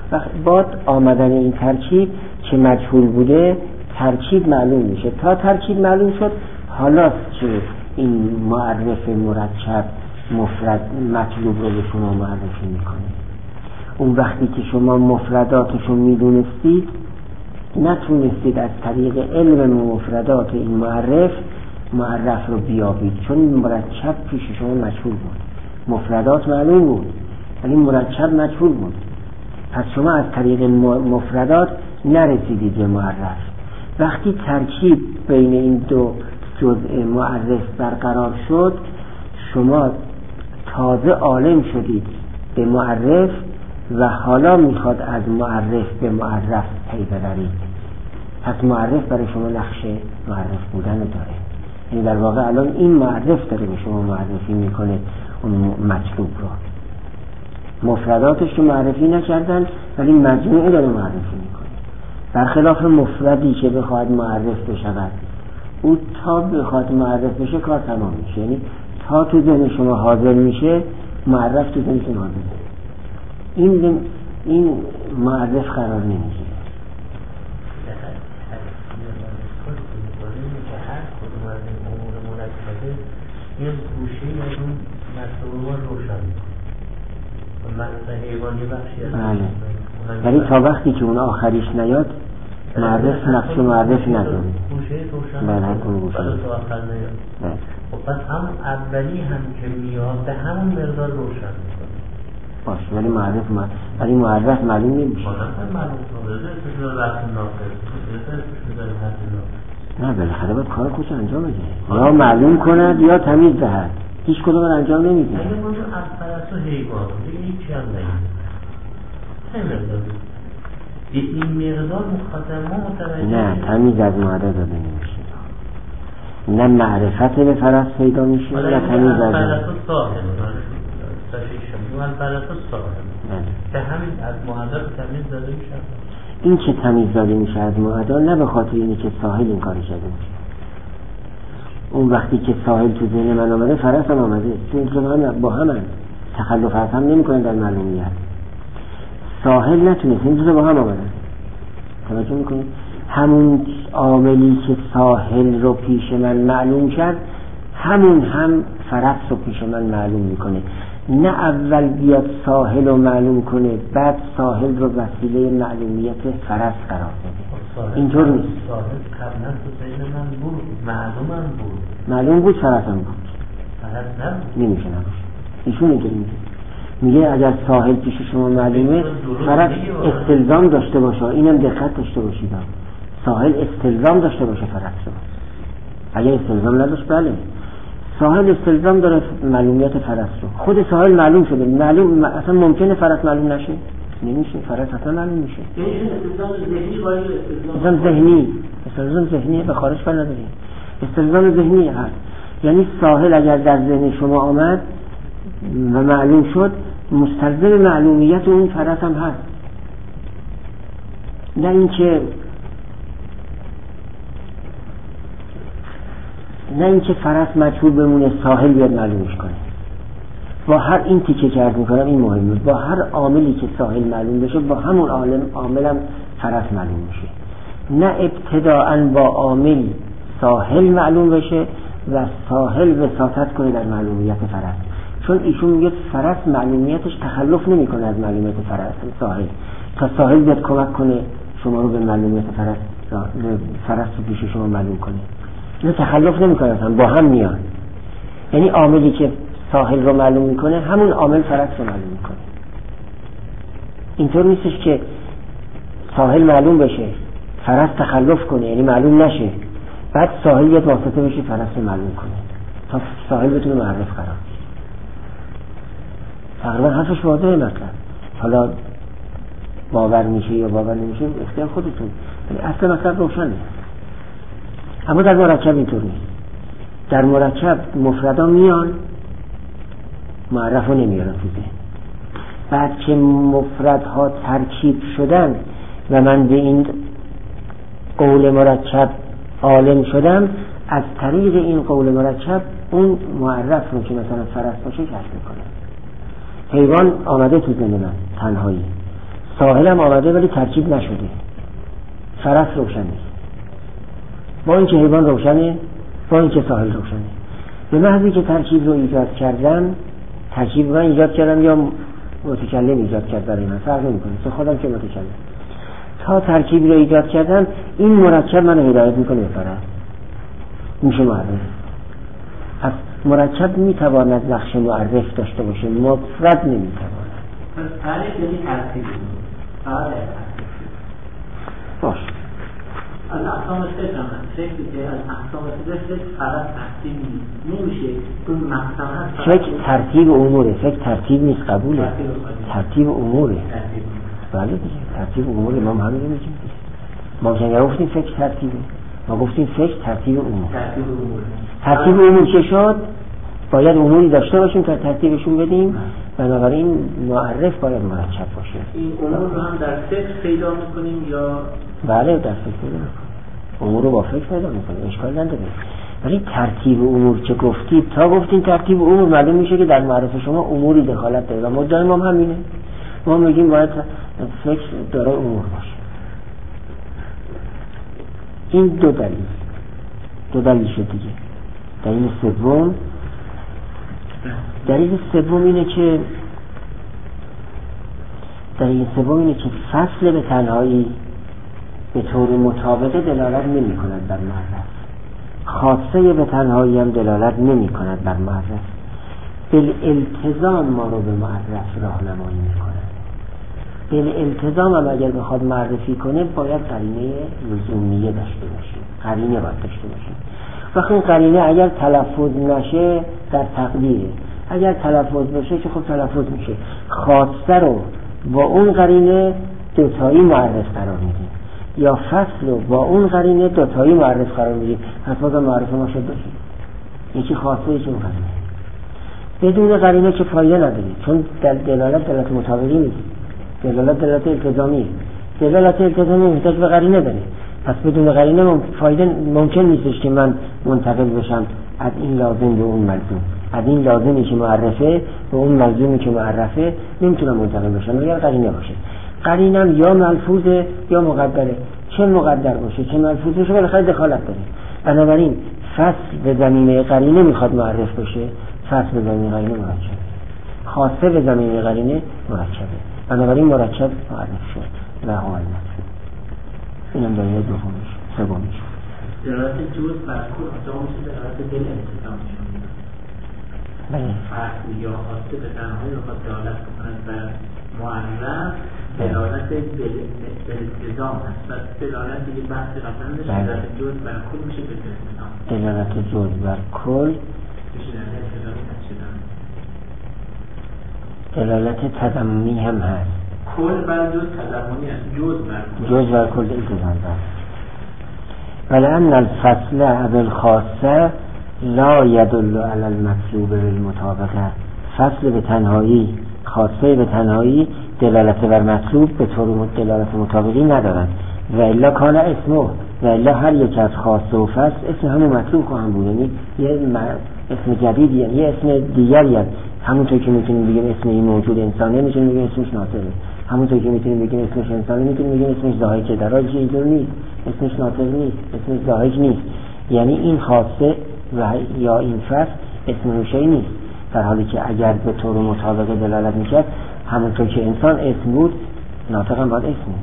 با آمدن این ترکیب که مجهول بوده ترکیب معلوم میشه. تا ترکیب معلوم شد حالاست که این معرف مرکب مفرد مطلوب رو به شما معرفی میکنه. اون وقتی که شما مفرداتشو میدونستید نتونستید از طریق علم مفردات این معرف رو بیابید، چون مرکب پیش شما مجهول بود. مفردات معلوم بود ولی مرکب مجهول بود. پس شما از طریق مفردات نرسیدید به معرف. وقتی ترکیب بین این دو جزء معرف برقرار شد شما تازه عالم شدید به معرف و حالا میخواد از معرف به معرف پی ببرید. پس معرف برای شما نقش معرف بودن داره. یعنی در واقع الان این معرف داره به شما معرفی میکنه اون مطلوب رو. مفرداتش رو معرفی نکردن ولی مجموعه داره معرفی میکنه. برخلاف مفردی که بخواد معرف بشود او تا بخواد معرف بشه کار تمام میشه. یعنی تا تو ذهن شما حاضر میشه معرف تو ذهنتون حاضر میشه. این معرف قرار نمیگیره. یه گوشه‌ای از اون مطلوب رو روشن می‌کنه. مثلا حیوانی بخشی از ولی تا وقتی که اون آخریش نیاد معرف نقش معرف نداره. گوشه روشن بله تا آخر نیاد. خب پس هم اولی هم که میاد به همون مقدار روشن می‌کنه. باشه ولی معرف معلوم نمیشه. نه بالاخره باید کار خودش انجام بده. یا معلوم کند یا تمیز دهد. هیچ کدوم رو انجام نمیده. اگه اونجا از پرستو حیوان دیگه هیچی هم نمیده. این مقدار مخاطبه نه تمیز از معده داده نمیشه. نه معرفت به فرست پیدا میشه نه تمیز از پرستو صاحب به همین از معده تمیز داده میشه. این که تمیز داده میشه از معده نه به خاطر اینه که ساحل این کاری شده میشه. اون وقتی که ساحل تو ذهن من آمده فرست هم آمده با هم تخلف از هم نمی کنن در معلومیت. ساحل نتونست این دو با هم آمده. توجه میکنید همون عاملی که ساحل رو پیش من معلوم کرد همون هم فرست رو پیش من معلوم میکنه. نه اول بیاد ساحل رو معلوم کنه بعد ساحل رو وسیله معلومیت فرست قرار بده. اینطور نیست. ساحل قبلا تو ذهن من بود معلوم بود فرست هم بود. فرست نبود نمیشه نباشه. ایشون اینطوری میگه اگر ساحل پیش شما معلومه فرست استلزام داشته باشه. اینم دقت داشته باشید ساحل استلزام داشته باشه فرست رو. اگر استلزام نداشت بله ساحل استلزام داره معلومیت فرست رو. خود ساحل معلوم شده معلوم اصلا ممکنه فرست معلوم نشه. نمیشه فرست اصلا معلوم میشه. استلزام ذهنی به خارج پر نداره. استلزام ذهنی هست. یعنی ساحل اگر در ذهن شما آمد و معلوم شد مستلزم معلومیت اون فرست هم هست. نه اینکه فرست مجهول بمونه ساحل بیاد معلومش کنه. با هر این تیکه که عرض میکنم این مهمه. با هر عاملی که ساحل معلوم بشه با همون عاملم فرست معلوم میشه. نه ابتداءً با عامل ساحل معلوم بشه و ساحل وساطت کنه در معلومیت فرست. چون ایشون میگه فرست معلومیتش تخلف نمیکنه از معلومیت ساحل تا ساحل بیاد کمک کنه شما رو به معلومیت فرست رو پیش شما معلوم کنه. نه تخلف نمیکنه اصلا با هم میان. یعنی عاملی که ساحل رو معلوم میکنه همون عامل فرست رو معلوم میکنه. اینطور نیستش که ساحل معلوم بشه فرست تخلف کنه یعنی معلوم نشه بعد ساحل بیاد واسطه بشه فرست رو معلوم کنه تا ساحل بتونه معرف قرار بگیره. تقریبا حرفش واضحه. مطلب حالا باور میشه یا باور نمیشه اختیار خودتون. اصلا مطلب روشنه. اما در مرکب اینطور نیست. در مرکب مفردا میان معرف رو نمیارن تو ذهن. بعد که مفردها ترکیب شدن و من به این قول مرکب عالم شدم از طریق این قول مرکب اون معرف رو که مثلا فرست باشه کشف میکنم. حیوان آمده تو ذهن من تنهایی ساحل هم آمده ولی ترکیب نشده، فرس روشن نیست، با اینکه حیوان روشنه، با اینکه ساحل روشنه. به محضی که ترکیب رو ایجاد کردم، ترکیب من ایجاد کردم یا متکلم ایجاد کرد برای من، فرق نمی‌کنه، تو خودم که متکلم، تا ترکیب رو ایجاد کردم این مرکب منو هدایت میکنه به فرس، میشه معرف. پس مرکب میتواند نقش معرف داشته باشه، مفرد نمیتواند. پس تعریف یعنی ترتیب باش. از اقسام فکر هم فکری که از اقسام فکر فقط ترتیب نمیشه، اون مقسم هست. فکر ترتیب اموره، فکر ترتیب نیست، قبوله. ترتیب اموره. بله دیگه، ترتیب اموره. ما همین رو میگیم. ما که گفتیم فکر ترتیبه، ما گفتیم فکر ترتیب امور. ترتیب امور چه شد؟ باید اموری داشته باشیم که ترتیبشون بدیم، بنابراین معرف باید مرکب باشه. این امور رو هم در فکر پیدا میکنیم یا؟ بله در فکر پیدا میکنیم، امور رو با فکر پیدا میکنیم، اشکال نداره. ولی ترتیب امور چه گفتید؟ تا گفتین ترتیب امور، معلوم میشه که در معرف شما اموری دخالت داره و مدعای ما همینه. ما میگیم باید فکر داره امور باشه. این دو دلیل شد دیگه. دلیل سوم اینه که فصل به تنهایی به طور مطابقه دلالت نمی کند بر معرف، خاصه به تنهایی هم دلالت نمی کند بر معرف. بالالتزام ما رو به معرف راهنمایی می کند. بالالتزام هم اگر بخواد معرفی کنه باید قرینه لزومیه داشته باشه، قرینه باید داشته باشه. وقتی این قرینه اگر تلفظ نشه در تقدیره، اگر تلفظ بشه که خب تلفظ میشه. خاصه رو با اون قرینه دوتایی معرف قرار میدیم، یا فصل رو با اون قرینه دوتایی معرف قرار میدیم. پس بازم معرف ما شد باشیم، یکی خاصه یکی اون قرینه. بدون قرینه که فایده نداره، چون دلالت مطابقی نیست، دلالت التزامی. دلالت التزامی محتاج به قرینه داره. پس بدون قرینه فایده ممکن نیستش که من منتقل بشم از این لازم به اون ملزوم، از این لازمی که معرفه به اون ملزومی که معرفه نمیتونم منتقل بشم اگر قرینه باشه. قرینم یا ملفوظه یا مقدره، چه مقدر باشه چه ملفوظ باشه بالاخره دخالت داره. بنابراین فصل به زمینه قرینه میخواد معرف بشه، فصل به زمینه قرینه مرکبه، خاصه به زمینه قرینه مرکبه، بنابراین مرکب معرف شد و حال نفسه. اینم دلیل دومش. سومش دلالت جز بر کل دومش دلالت دل انتظام شد. بله. فصل یا خاصه به تنهایی رو خواست دلالت بکنند بر معرف، دلالت دل انتظام هست. پس دلالت دیگه بحث قبلا داشت، دلالت جز بر کل میشه به انتظام. دلالت جز بر کل میشه دلالت انتظامی هست. دلالت تضمنی هم هست. کل بر جز تضمنی هست، جز بر کل التزام دارد. ولأن الفصل او الخاصه لا يدل على المطلوب بالمطابقه. فصل به تنهایی، خاصه به تنهایی دلالت بر مطلوب به طور دلالت مطابقی ندارد. و الا کان اسمه، و الا هر یک از خاصه و فصل اسم همون مطلوب خواهم بود، یعنی یه اسم جدیدی، یه اسم دیگری است. همونطور که میتونیم بگیم اسم این موجود انسانه، میتونیم بگیم اسمش ناطقه. همونطور که میتونیم بگیم اسمش انسانه، میتونیم بگیم اسمش ضاحکه. در حالی که اینجور نیست، اسمش ناطق نیست، اسمش ضاحک نیست. یعنی این خاصه و یا این فصل اسم روشه‌ای نیست، در حالی که اگر به طور مطابقه دلالت میکرد همونطور که انسان اسم بود، ناطق هم باید اسم بود.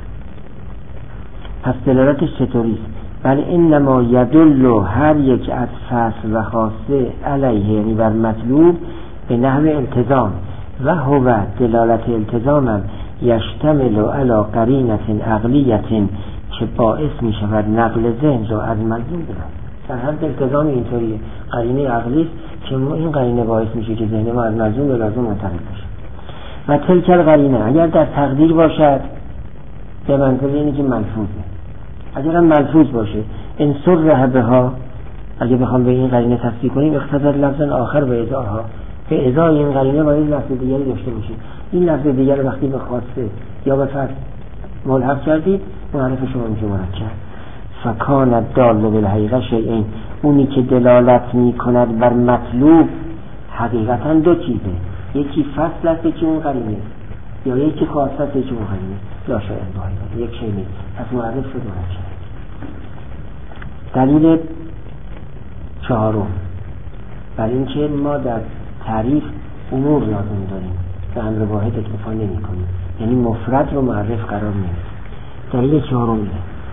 پس دلالتش چطوریست؟ بل انما یدل هر یک از فصل و خاصه علیه، یعنی بر مطلوب، به نحو التزام و هو دلالت التزام یشتمل علی قرینه عقلیه که باعث می شود نقل ذهن رو از ملزوم بدن. در هر التزام اینطوریه، قرینه عقلی است که این قرینه باعث میشه که ذهن ما از ملزوم به لازم منتقل بشه. و تلک القرینه اگر در تقدیر باشد به منزله اینه که ملفوظه، اگر هم ملفوظ باشه ان صرح بها، اگه بخوام به این قرینه تفسیر کنیم اقتضا لفظا آخر به ازاها، به ازای این قرینه باید لفظ دیگری داشته باشه. این لفظ دیگر وقتی به خاصه یا به فرد ملحق کردید معرف شما میشه مرکب. فکان الدال بالحقیقه شیئین، اونی که دلالت میکند بر مطلوب حقیقتا دو چیزه، یکی فصل است یکی اون قرینه. یا یکی خاصت یکی مقدمه لا شیء واحد، یک شی نیست. پس معرف شد مرکب. دلیل چهارم برای اینکه ما در تعریف امور لازم داریم به امر واحد اکتفا نمی کنیم، یعنی مفرد رو معرف قرار نمیدیم. دلیل چهارم اینه.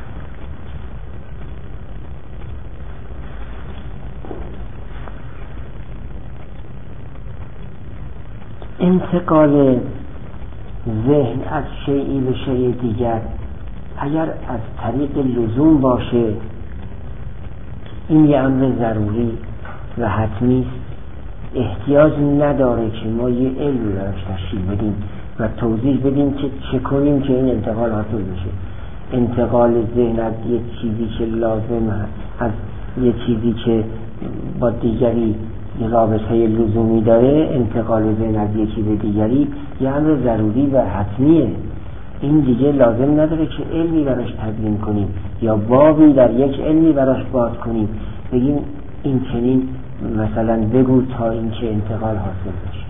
انتقال ذهن از شیئی به شیء دیگر اگر از طریق لزوم باشه این یه امر ضروری و حتمی است، احتیاج نداره که ما یه علمی براش تشکیل بدیم و توضیح بدیم که چه کنیم که این انتقال حاصل بشه. انتقال ذهن از یه چیزی که لازم هست، از یه چیزی که با دیگری رابطه لزومی داره، انتقال ذهن از یه چیز دیگری یه امر ضروری و حتمیه. این دیگه لازم نداره که علمی براش تبیین کنیم یا بابی در یک علمی براش باز کنیم بگیم این چنین مثلا بگو تا این که انتقال حاصل بشه.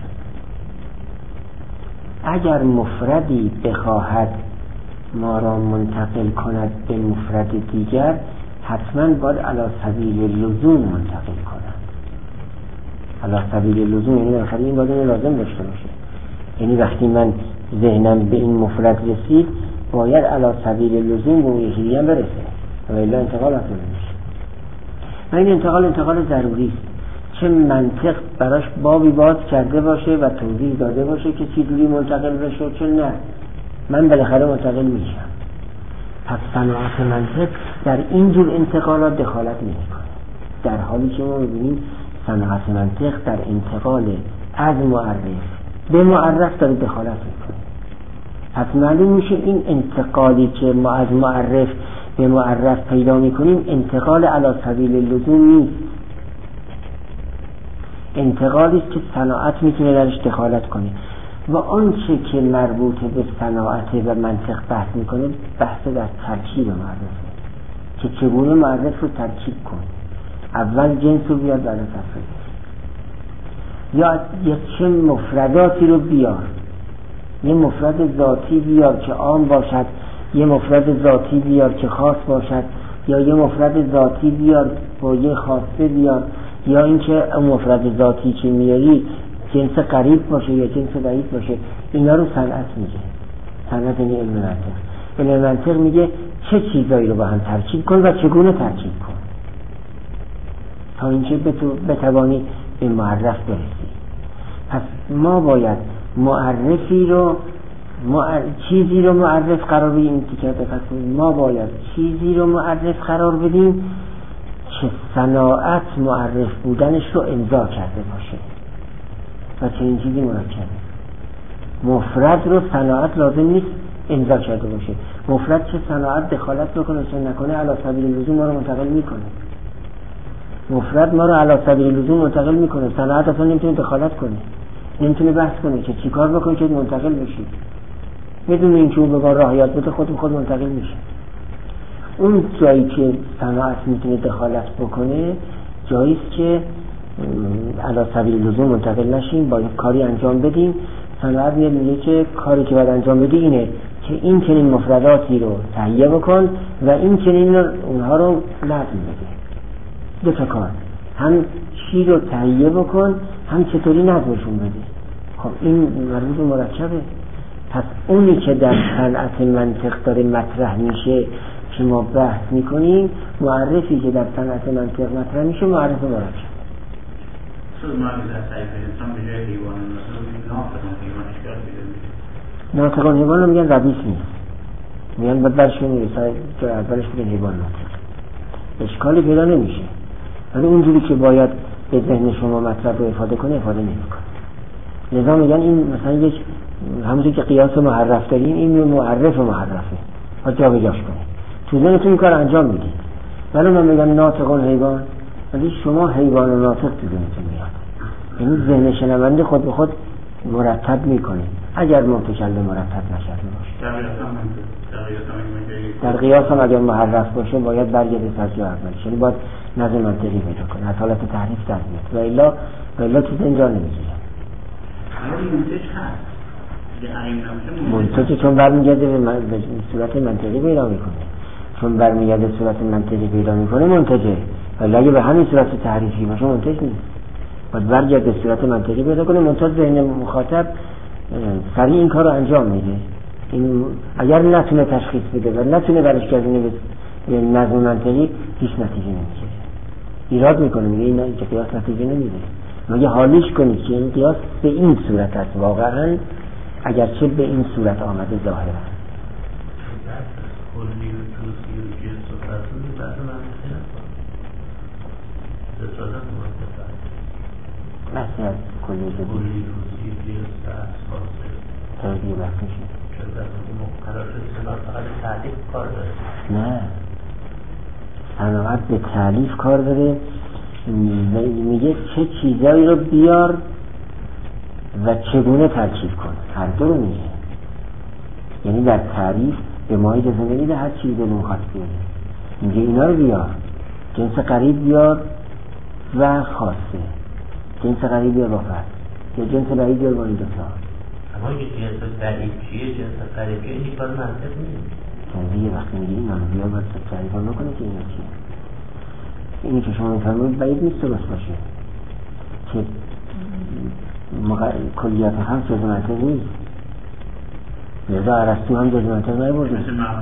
اگر مفردی بخواهد ما را منتقل کند به مفرد دیگر حتما باید علی سبیل لزوم منتقل کند. علی سبیل لزوم یعنی بالاخره این باید لازم داشته باشه، یعنی وقتی من ذهنم به این مفرد رسید باید علی سبیل لزوم به اون یکی هم برسه و الا انتقال حاصل نمیشه. و این انتقال ضروری است، چه منطق براش بابی باز کرده باشه و توضیح داده باشه که چی جوری منتقل بشه چه نه، من بالاخره منتقل میشم. پس صناعت منطق در این جور انتقالات دخالت نمیکنه، در حالی که ما می‌بینیم صناعت منطق در انتقال از معرف به معرف داره دخالت میکنه. پس معلوم میشه این انتقالی که ما از معرف به معرف پیدا میکنیم انتقال علی سبیل اللزوم نیست، انتقالی است که صناعت میتونه درش دخالت کنه. و آنچه که مربوط به صناعت و منطق بحث میکنه بحث در ترکیب معرفه، که چگونه معرف رو ترکیب کن، اول جنس رو بیاد بعد تفرید، یا چه مفرداتی رو بیار، یه مفرد ذاتی بیار که عام باشد، یه مفرد ذاتی بیار که خاص باشد، یا یه مفرد ذاتی بیار با یه خاصه بیار، یا اینکه اون مفرد ذاتی که میاری جنس قریب باشه یا جنس بعید باشه. اینا رو صنعت میگه. صنعت یعنی علم منطق. علم منطق میگه چه چیزایی رو با هم ترکیب کن و چگونه ترکیب کن تا اینکه بتوانی به معرف برسی. پس ما باید معرفی رو چیزی رو معرف قرار بدیم ما باید چیزی رو معرف قرار بدیم که صناعت معرف بودنش رو امضا کرده باشه و چنین چیزی مرکبه. مفرد رو صناعت لازم نیست امضا کرده باشه. مفرد چه صناعت دخالت بکنه چه نکنه علی سبیل لزوم ما رو منتقل میکنه. مفرد ما رو علی سبیل لزوم منتقل میکنه، صناعت اصلا نمیتونه دخالت کنه، نمیتونه بحث کنه که چیکار بکنه که منتقل بشید. بدون اینکه اون به راه یاد بده خود منتقل میشه. اون جایی که صناعت میتونه دخالت بکنه جایی است که علی سبیل لزوم منتقل نشیم، با کاری انجام بدیم. صناعت میگه که کاری که باید انجام بدی اینه که این چنین مفرداتی رو تهیه بکن و این چنین اونها رو لازم بده. دو تا کار، هم چی رو تهیه بکن هم چطوری نظمشون بده. خب این مربوط به مرکبه. پس اونی که در صنعت منطق داره مطرح میشه که ما بحث میکنیم، معرفی که در صنعت منطق مطرح میشه معرف مرکب. ناطقان حیوان رو میگن ربیس نیست، میگن باید برشون میرسه که اولش بگن حیوان ناطق، اشکالی پیدا نمیشه. ولی اونجوری که باید به ذهن شما مطلب رو افاده کنه افاده نمیکنه. لذا میگن این مثلا یک همونجوری که قیاس محرف داریم این معرف محرفه و جا به جاش کنه. تو ذهنتون این کار انجام میدید. ولی من میگم ناطقان حیوان، ولی شما حیوان و ناطق تو ذهنتون میاد. یعنی ذهن شنونده خود به خود مرتب میکنه اگر متکلم مرتب نشده باشه. در قیاس هم اگر محرف باشه باید برگرده سر جا اولش، یعنی باید نظم منطقی پیدا کنه، از حالت تحریف در میاد و الا چیز اینجا نمیگیره. این منطق هست منتج چون برمیگرده به صورت منطقی پیدا میکنه، چون برمیگرده صورت منطقی پیدا میکنه منتجه، ولی اگه به همین صورت تعریفی باشه منتج نیست، باید برگرده صورت منطقی پیدا کنه. منتج ذهن مخاطب سریع این کار رو انجام میده. این اگر نتونه تشخیص بده و نتونه برش گردونه به نظم منطقی، هیچ نتیجه نمیگیره، ایراد میکنه، میگه این قیاس نتیجه نمیده. مگه حالیش کنید که این قیاس به این صورت است واقعا، اگرچه به این صورت آمده ظاهرا. کلی و جزئی و جنس و فصلی بعد منطقی نکنه استفاده منطقی مثل از کلی جزئی جزئی جنس فصل تردیه بخشی چرا در قرار شد فقط تعلیف کار داره؟ نه، صناعت به تعلیف کار داره. میگه چه چیزایی رو بیار و چگونه ترکیب کن، هر دو رو میگه. یعنی در تعریف به ما اجازه نمیده هر چیزی رو میخواد بیاره، میگه اینا رو بیار، جنس قریب بیار و خاصه، جنس قریب بیار با فرد، یا جنس بعید بیار با این دوتا. اما اگه جنس قریب چیه، جنس قریب چیه، این کار منطق نیست. یه وقتی میگه اینا رو بیار باید تعریف نکنه که اینا چیه. اینی که شما میفرمایید بعید نیست درست باشه که کلیات هم جز منطق نیست. لذا ارسطو هم جز منطق نبرده،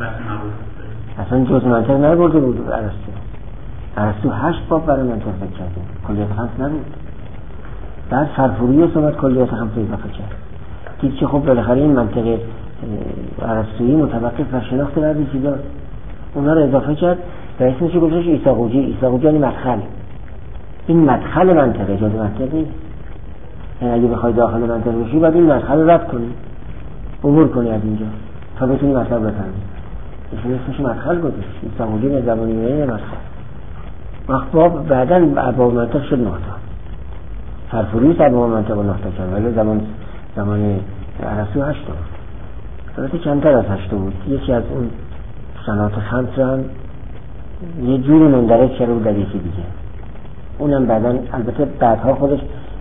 اصلا جز منطق نبرده بود ارسطو 8 باب برای منطق فکر کرده، کلیات خمس نبود. بعد فرفوریوس اومد کلیات خمس اضافه کرد، دید که خب بالاخره این منطق ارسطویی متوقف و شناخت بعضی چیزا، اونا رو اضافه کرد و اسمش گذاشت ایساقوجی. ایساقوجی یعنی مدخل، این مدخل منطقه، جز منطق نیست. یعنی اگه بخوای داخل منطقه بشی باید این مدخل رو رد کنی، عبور کنی از اینجا تا بتونی مطلب بفهمی. ایشون اسمش مدخل گذاشت، ایساقوجی به زبانی میگه مدخل. وقت باب بعدن ارباب منطق شد نقطه، فرفوریوس ارباب منطق رو نقطه کرد، ولی زمان ارسطو 8 بود، البته کمتر از 8 بود. یکی از اون صناعت خمس رو هم یه جوری مندرج کرده بود در یکی دیگه، اونم بعدن البته بعدها خودش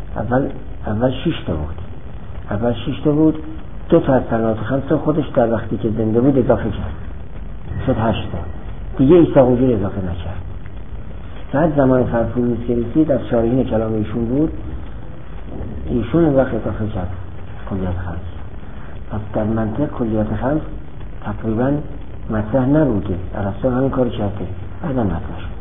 اول 6 تا بود، اول 6 تا بود، 2 تا از صناعت خمس رو خودش در وقتی که زنده بود اضافه کرد، شد 8 تا دیگه. ایساقوجی اضافه نکرد. بعد زمان فرفوریوس که رسید از شارحین کلام ایشون بود، ایشون اون وقت اضافه کرد کلیات خمس. پس در منطق کلیات خمس تقریبا مطرح نبوده، ارسطو همین کار کرده، بعدا مطرح شد.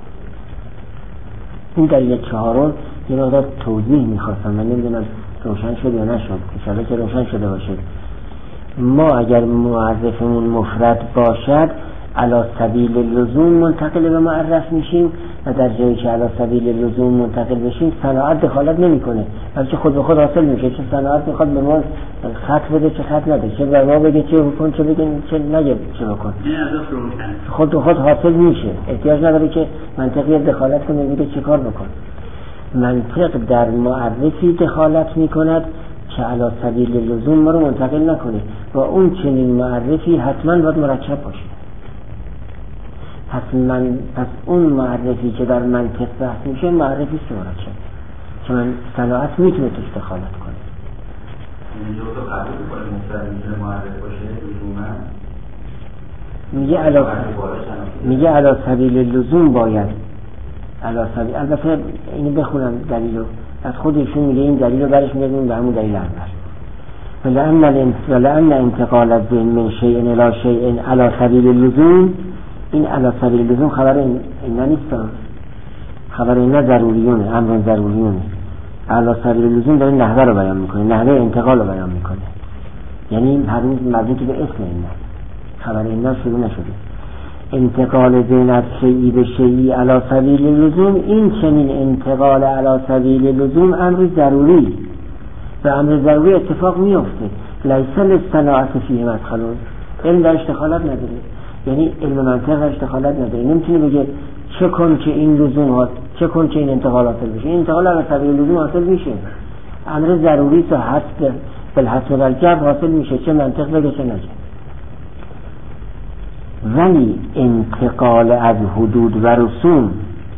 این در 1/4 یه مقدار توضیح میخواستم، من نمیدونم روشن شد یا نشد، انشاءالله که روشن شده باشه. ما اگر معرفمون مفرد باشد علی سبیل لزوم منتقل به معرف میشیم و در جایی که علی سبیل لزوم منتقل بشیم صناعت دخالت نمیکنه، بلکه خود به خود حاصل میشه. چه صناعت میخواد به ما خط بده چه خط نده، چه به ما بگه چه بکن چه بگه چه نگه چه بکن، خود به خود حاصل میشه. احتیاج نداره که منطقی دخالت کنه بگه چه کار بکن. منطق در معرفی دخالت میکند که علی سبیل لزوم ما رو منتقل نکنه و اون چنین معرفی حتما باید مرکب باشه. پس اون معرفی که در منطق بحث میشه معرفی است مرکب که من صناعت میتونه توش دخالت کنه. اینجا تو قبول کنه مفرد میتونه معرف باشه لزوما، میگه علی سبیل لزوم باید علی سبیل. البته اینو بخونم دلیلو از خودشون، میگه این دلیل رو برش میگه به همون دلیل اول. ولأن انتقال الذهن من شیء الی شیء علی سبیل لزوم، این علی سبیل لزوم خبر این نیست، خبر این ضروریونه، امر ضروریونه. علی سبیل لزوم داره نحوه رو بیان میکنه، نحوه انتقال رو بیان میکنه، یعنی این هر روز مربوط به اسم این خبر این شروع نشده. انتقال ذهن از شیئی به شیئی علی سبیل لزوم، این چنین انتقال علی سبیل لزوم امر ضروری و امر ضروری اتفاق میفته. لیس للصناعة فیه مدخل، علم درش دخالت نداره، یعنی علم منطق درش دخالت نداره. نمیتونه بگه چه کن که این لزوم ها، چه کن که این انتقال حاصل بشه. این انتقال علی سبیل لزوم حاصل میشه، امر ضروری است، حسب بالحسب والجبر حاصل میشه، چه منطق بگه چه نگه. ولی انتقال از حدود و رسوم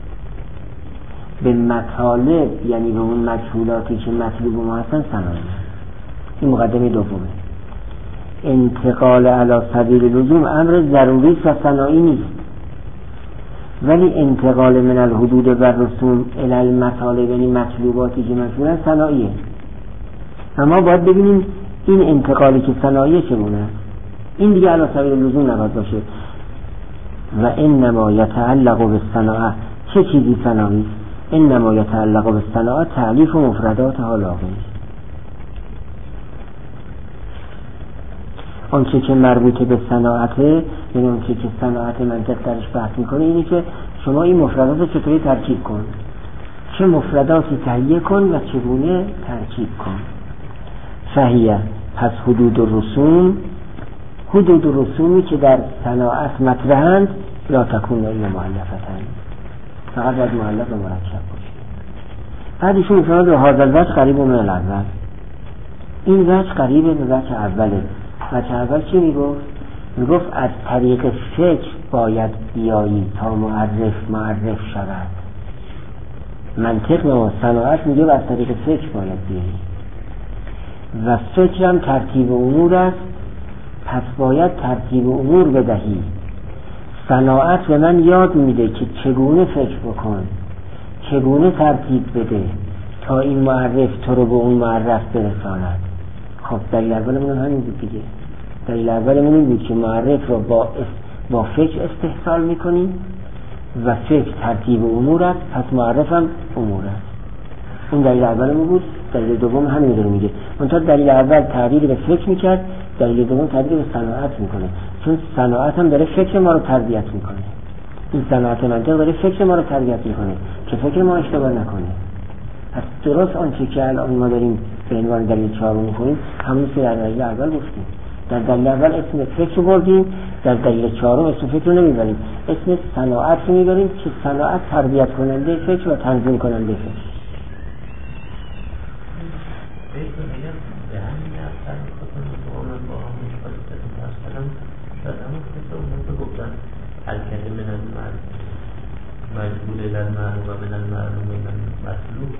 به مطالب، یعنی به اون مجهولاتی که مطلوب ما هستن، صنایع. این مقدمه دومه. انتقال علی سبیل لزوم امر ضروری و ثنایی نیست، ولی انتقال من الحدود و رسوم الی المطالب، یعنی مطلوباتی که مشهورن، ثناییه. اما باید ببینیم این انتقالی که ثناییه چگونه است. این دیگه علی سبیل لزوم نباید باشه. و انما یتعلق بالصناعه، چه چیزی ثنایی است؟ انما یتعلق بالصناعه تعلیف و مفردات حالاقی. آنچه که مربوط به صناعته، یعنی آنچه که صناعت منطق درش بحث میکنه، اینه که شما این مفردات رو چطوری ترکیب کن، چه مفرداتی تهیه کن و چگونه ترکیب کن. فهیه، پس حدود و رسوم، حدود و رسومی که در صناعت مطرحند، لا تکون الا مؤلفتن، فقط باید مؤلف و مرکب باشه. بعدشون مثلا به هذا الوجه قریب من الاول، این وجه قریب به وجه اوله. وجه اول چی میگفت؟ میگفت از طریق فکر باید بیایی تا معرف شود. منطق و صناعت میگه از طریق فکر باید بیایی و فکر هم ترتیب امور است، پس باید ترتیب امور بدهی. صناعت به من یاد میده که چگونه فکر بکن، چگونه ترتیب بده تا این معرف تو رو به اون معرف برساند. خب دلیل اولمون همین بود دیگه. دلیل اولمون این بود که معرف رو با فکر استحصال میکنیم و فکر ترتیب امور است، پس معرف هم امور است. اون دلیل اولمون بود. دلیل دوم همین رو میگه. منتها دلیل اول تعبیر به فکر میکرد، دلیل دوم تعبیر به صناعت میکنه، چون صناعت هم داره فکر ما رو تربیت میکنه. این صناعت منطق داره فکر ما رو تربیت میکنه که فکر ما اشتباه نکنه. پس درست آنچه که الان ما داریم به عنوان دلیل 4 میخونیم، همون که در دلیل اول گفتیم. در دلیل اول اسم فکر رو بردیم، در دلیل 4 اسم فکر رو نمیبریم، اسم صناعت رو میبریم که صناعت تربیت کننده فکر و تنظیم کننده فکر. حرکت من مجبور الى المعلوم و من المعلوم الى المطلوب.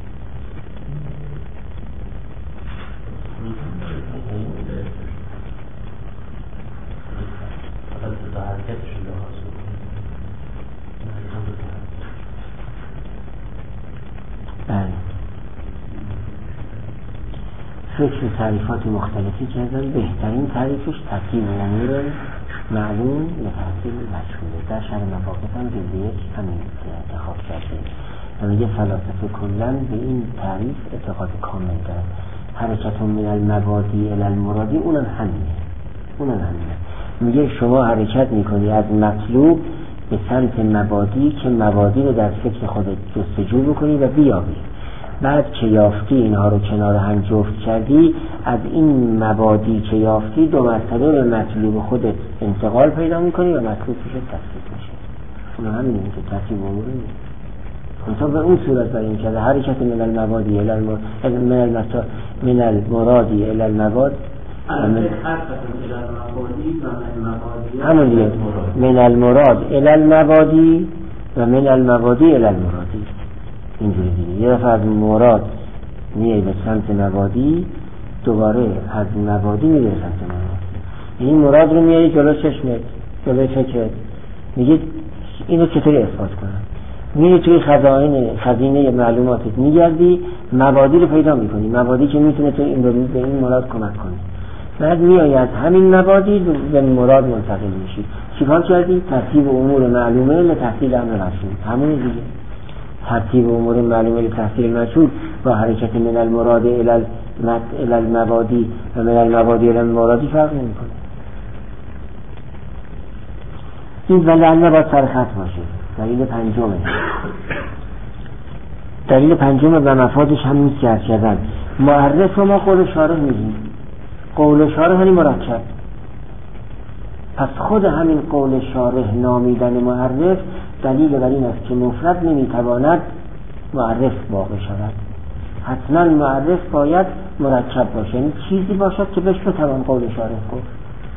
فقط حرکتش لحاظ بله. فکر تعریفات مختلفی کردن، بهترین تعریفش ترتیب امور معلوم یا ترتیب مجهوله. در شرح مفاقات هم جلد 1 همین انتخاب کرده و میگه فلاسفه کلن به این تعریف اعتقاد کامل دارن. حرکت من المبادی الی المرادی، اونم همینه. میگه شما حرکت میکنی از مطلوب به سمت مبادی که مبادی رو در فکر خودت جستجو بکنی و بیابی. بعد که یافتی اینها رو کنار هم جفت کردی، از این مبادی که یافتی 2 مرتبه به مطلوب خودت انتقال پیدا میکنی و مطلوب پیشت تصدیق میشه. اون همینه که ترتیب امور نیست. منطقه به اون صورت بریم که حرکت من المبادی الی من المرادی الی المباد، همون دیگه، من المراد الی المبادی و من المبادی الی المرادی. اینجوری دیگه یه دفعه از مراد میای به سمت مبادی، دوباره از مبادی میای به سمت مراد. این مراد رو میای جلو چشمت، جلو فکرت، میگه اینو چطوری اثبات کنم؟ میری توی خزینه معلوماتت میگردی، مبادی رو پیدا میکنی، مبادی که میتونه تو این به این مراد کمک کنی. بعد میای از همین مبادی به مراد منتقل میشی. چیکار کردی؟ ترتیب امور معلومه لتحصیل امر مشهود. همون دیگه. ترتیب امور معلومه لتحصیل مشهود با حرکت من المراد الی المبادی و من المبادی الی المرادی فرق نمیکنه. این ولعل نباید سرخط باشه. دلیل پنجمه و مفادش همین که کردن. معرف ما قول شارح میگیم، قول شارح یعنی مرکب. پس خود همین قول شارح نامیدن معرف دلیل بر این است که مفرد نمیتواند معرف واقع شود. حتما معرف باید مرکب باشه، یعنی چیزی باشد که بهش بتوان قول شارح گفت.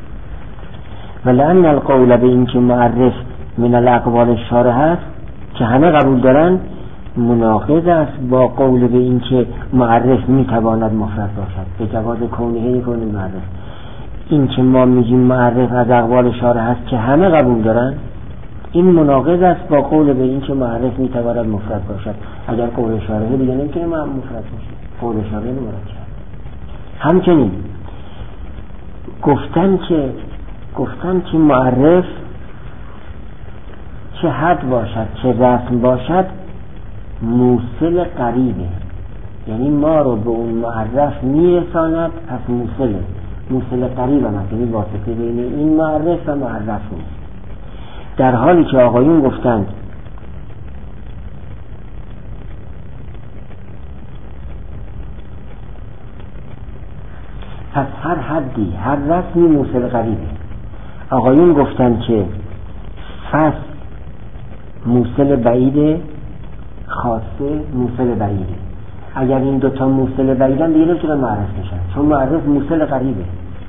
ولأن القول به این که معرف من الاقوال شارح است که همه قبول دارن، مناقض است با قول به این که معرف میتواند مفرد باشد به جواز کونه معرف. این که ما میگیم معرف از اقوال شارح هست که همه قبول دارن، این مناقض است با قول به این که معرف میتواند مفرد باشد. اگر قول شارح دیگه نمیتونه مفرد باشه، قول شارح مرکب. همچنین گفتن که معرف چه حد باشد چه رسم باشد موصل قریبه، یعنی ما رو به اون معرف میرساند، پس موصل قریب هم هست، یعنی واسطه بین این معرف و معرف نیست. در حالی که آقایون گفتند پس هر حدی هر رسمی موصل قریبه. آقایون گفتند که فصل موصل بعیده، خاصه موصل بعیده. اگر این دوتا موصل بعیدن دیگه نمیتونه معرف بشن، چون معرف موصل قریبه.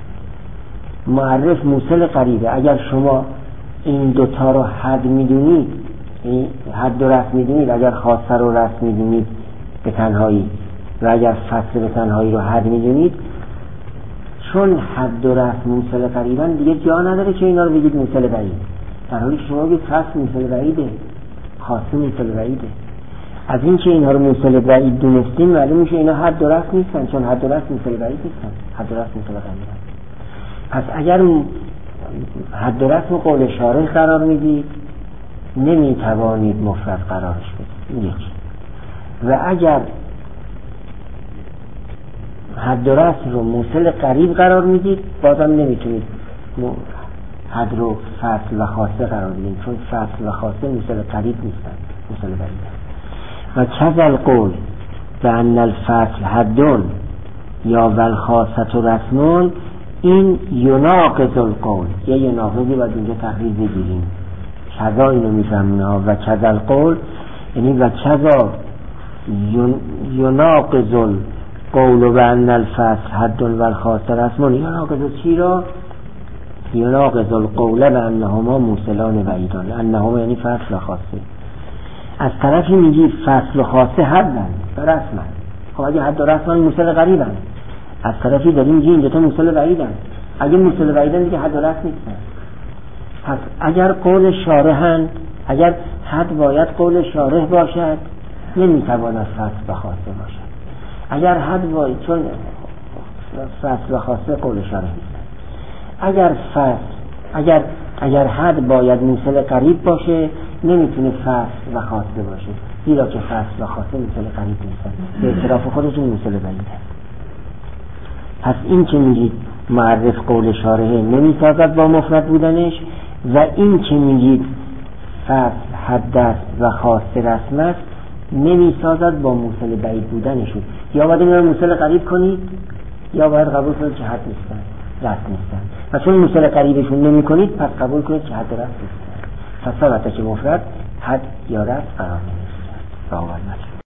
معرف موصل قریبه. اگر شما این دوتا رو حد میدونید، حد و رسم میدونید، اگر خاصه رو رسم میدونید به تنهایی و اگر فصل به تنهایی رو حد میدونید، چون حد و رسم موصل قریبن دیگه جا نداره که اینا رو بگید موصل بعید. در حالی که شما بگید فصل موصل بعیده، خاصه موصل بعیده. از این که اینها رو موصل بعید دونستیم معلوم میشه اینا حد و رسم نیستن، چون حد و رسم موصل بعید نیستن، حد و رسم موصل قریبن. پس اگر حد و رسم قول شارح قرار میدید نمیتوانید مفرد قرارش بدید، یک. و اگر حد و رسم رو موصل قریب قرار میدید بازم نمیتونید حد رو فصل و خاصه قرار بدید، چون فصل و خاصه موصل قریب نیستن، موصل بعید. و کذل قول به ان الفصل حدون یا والخاصه رسمون، این یناقض القول. یه یناقضی باید اینجا تحریف بگیریم، کذا اینو میفهمونه ها. و کذل قول یعنی و کذا یناقض القول به ان الفصل حدون والخاصه رسمون. یناقض چی را؟ یناقض القول به انهما موصلان بعیدان. انهما یعنی فصل و خاصه. از طرفی میگی فصل و خاصه حدن و رسمن، خب اگه حد و رسمن موصل قریبن، از طرفی داریم میگی این دوتا موصل بعیدن. اگه موصل بعیدن دیگه حد و رسم نیستن. پس اگر قول شارحن، اگر حد باید قول شارح باشد نمیتواند فصل و خاصه باشد. اگر حد باید، چون فصل و خاصه قول شارح نیستن. اگر فصل اگر حد باید موصل قریب باشه نمیتونه فصل و خاصه باشه، زیرا که فصل و خاصه موصل قریب نیستن، به اعتراف خودتون موصل بعیدن. پس این که میگید معرف قول شارحه نمیسازد با مفرد بودنش، و این که میگید فصل حد است و خاصه رسم است نمیسازد با موصل بعید بودنشون. یا باید این رو موصل قریب کنید یا باید قبول کنید که حد نیستن، رسم نیستن. و چون موصل قریبشون نمی کنید پس قبول کنید که حد و رسم نیستن. پس ثبته که مفرد حد یا رسم قرار نمیگیرد.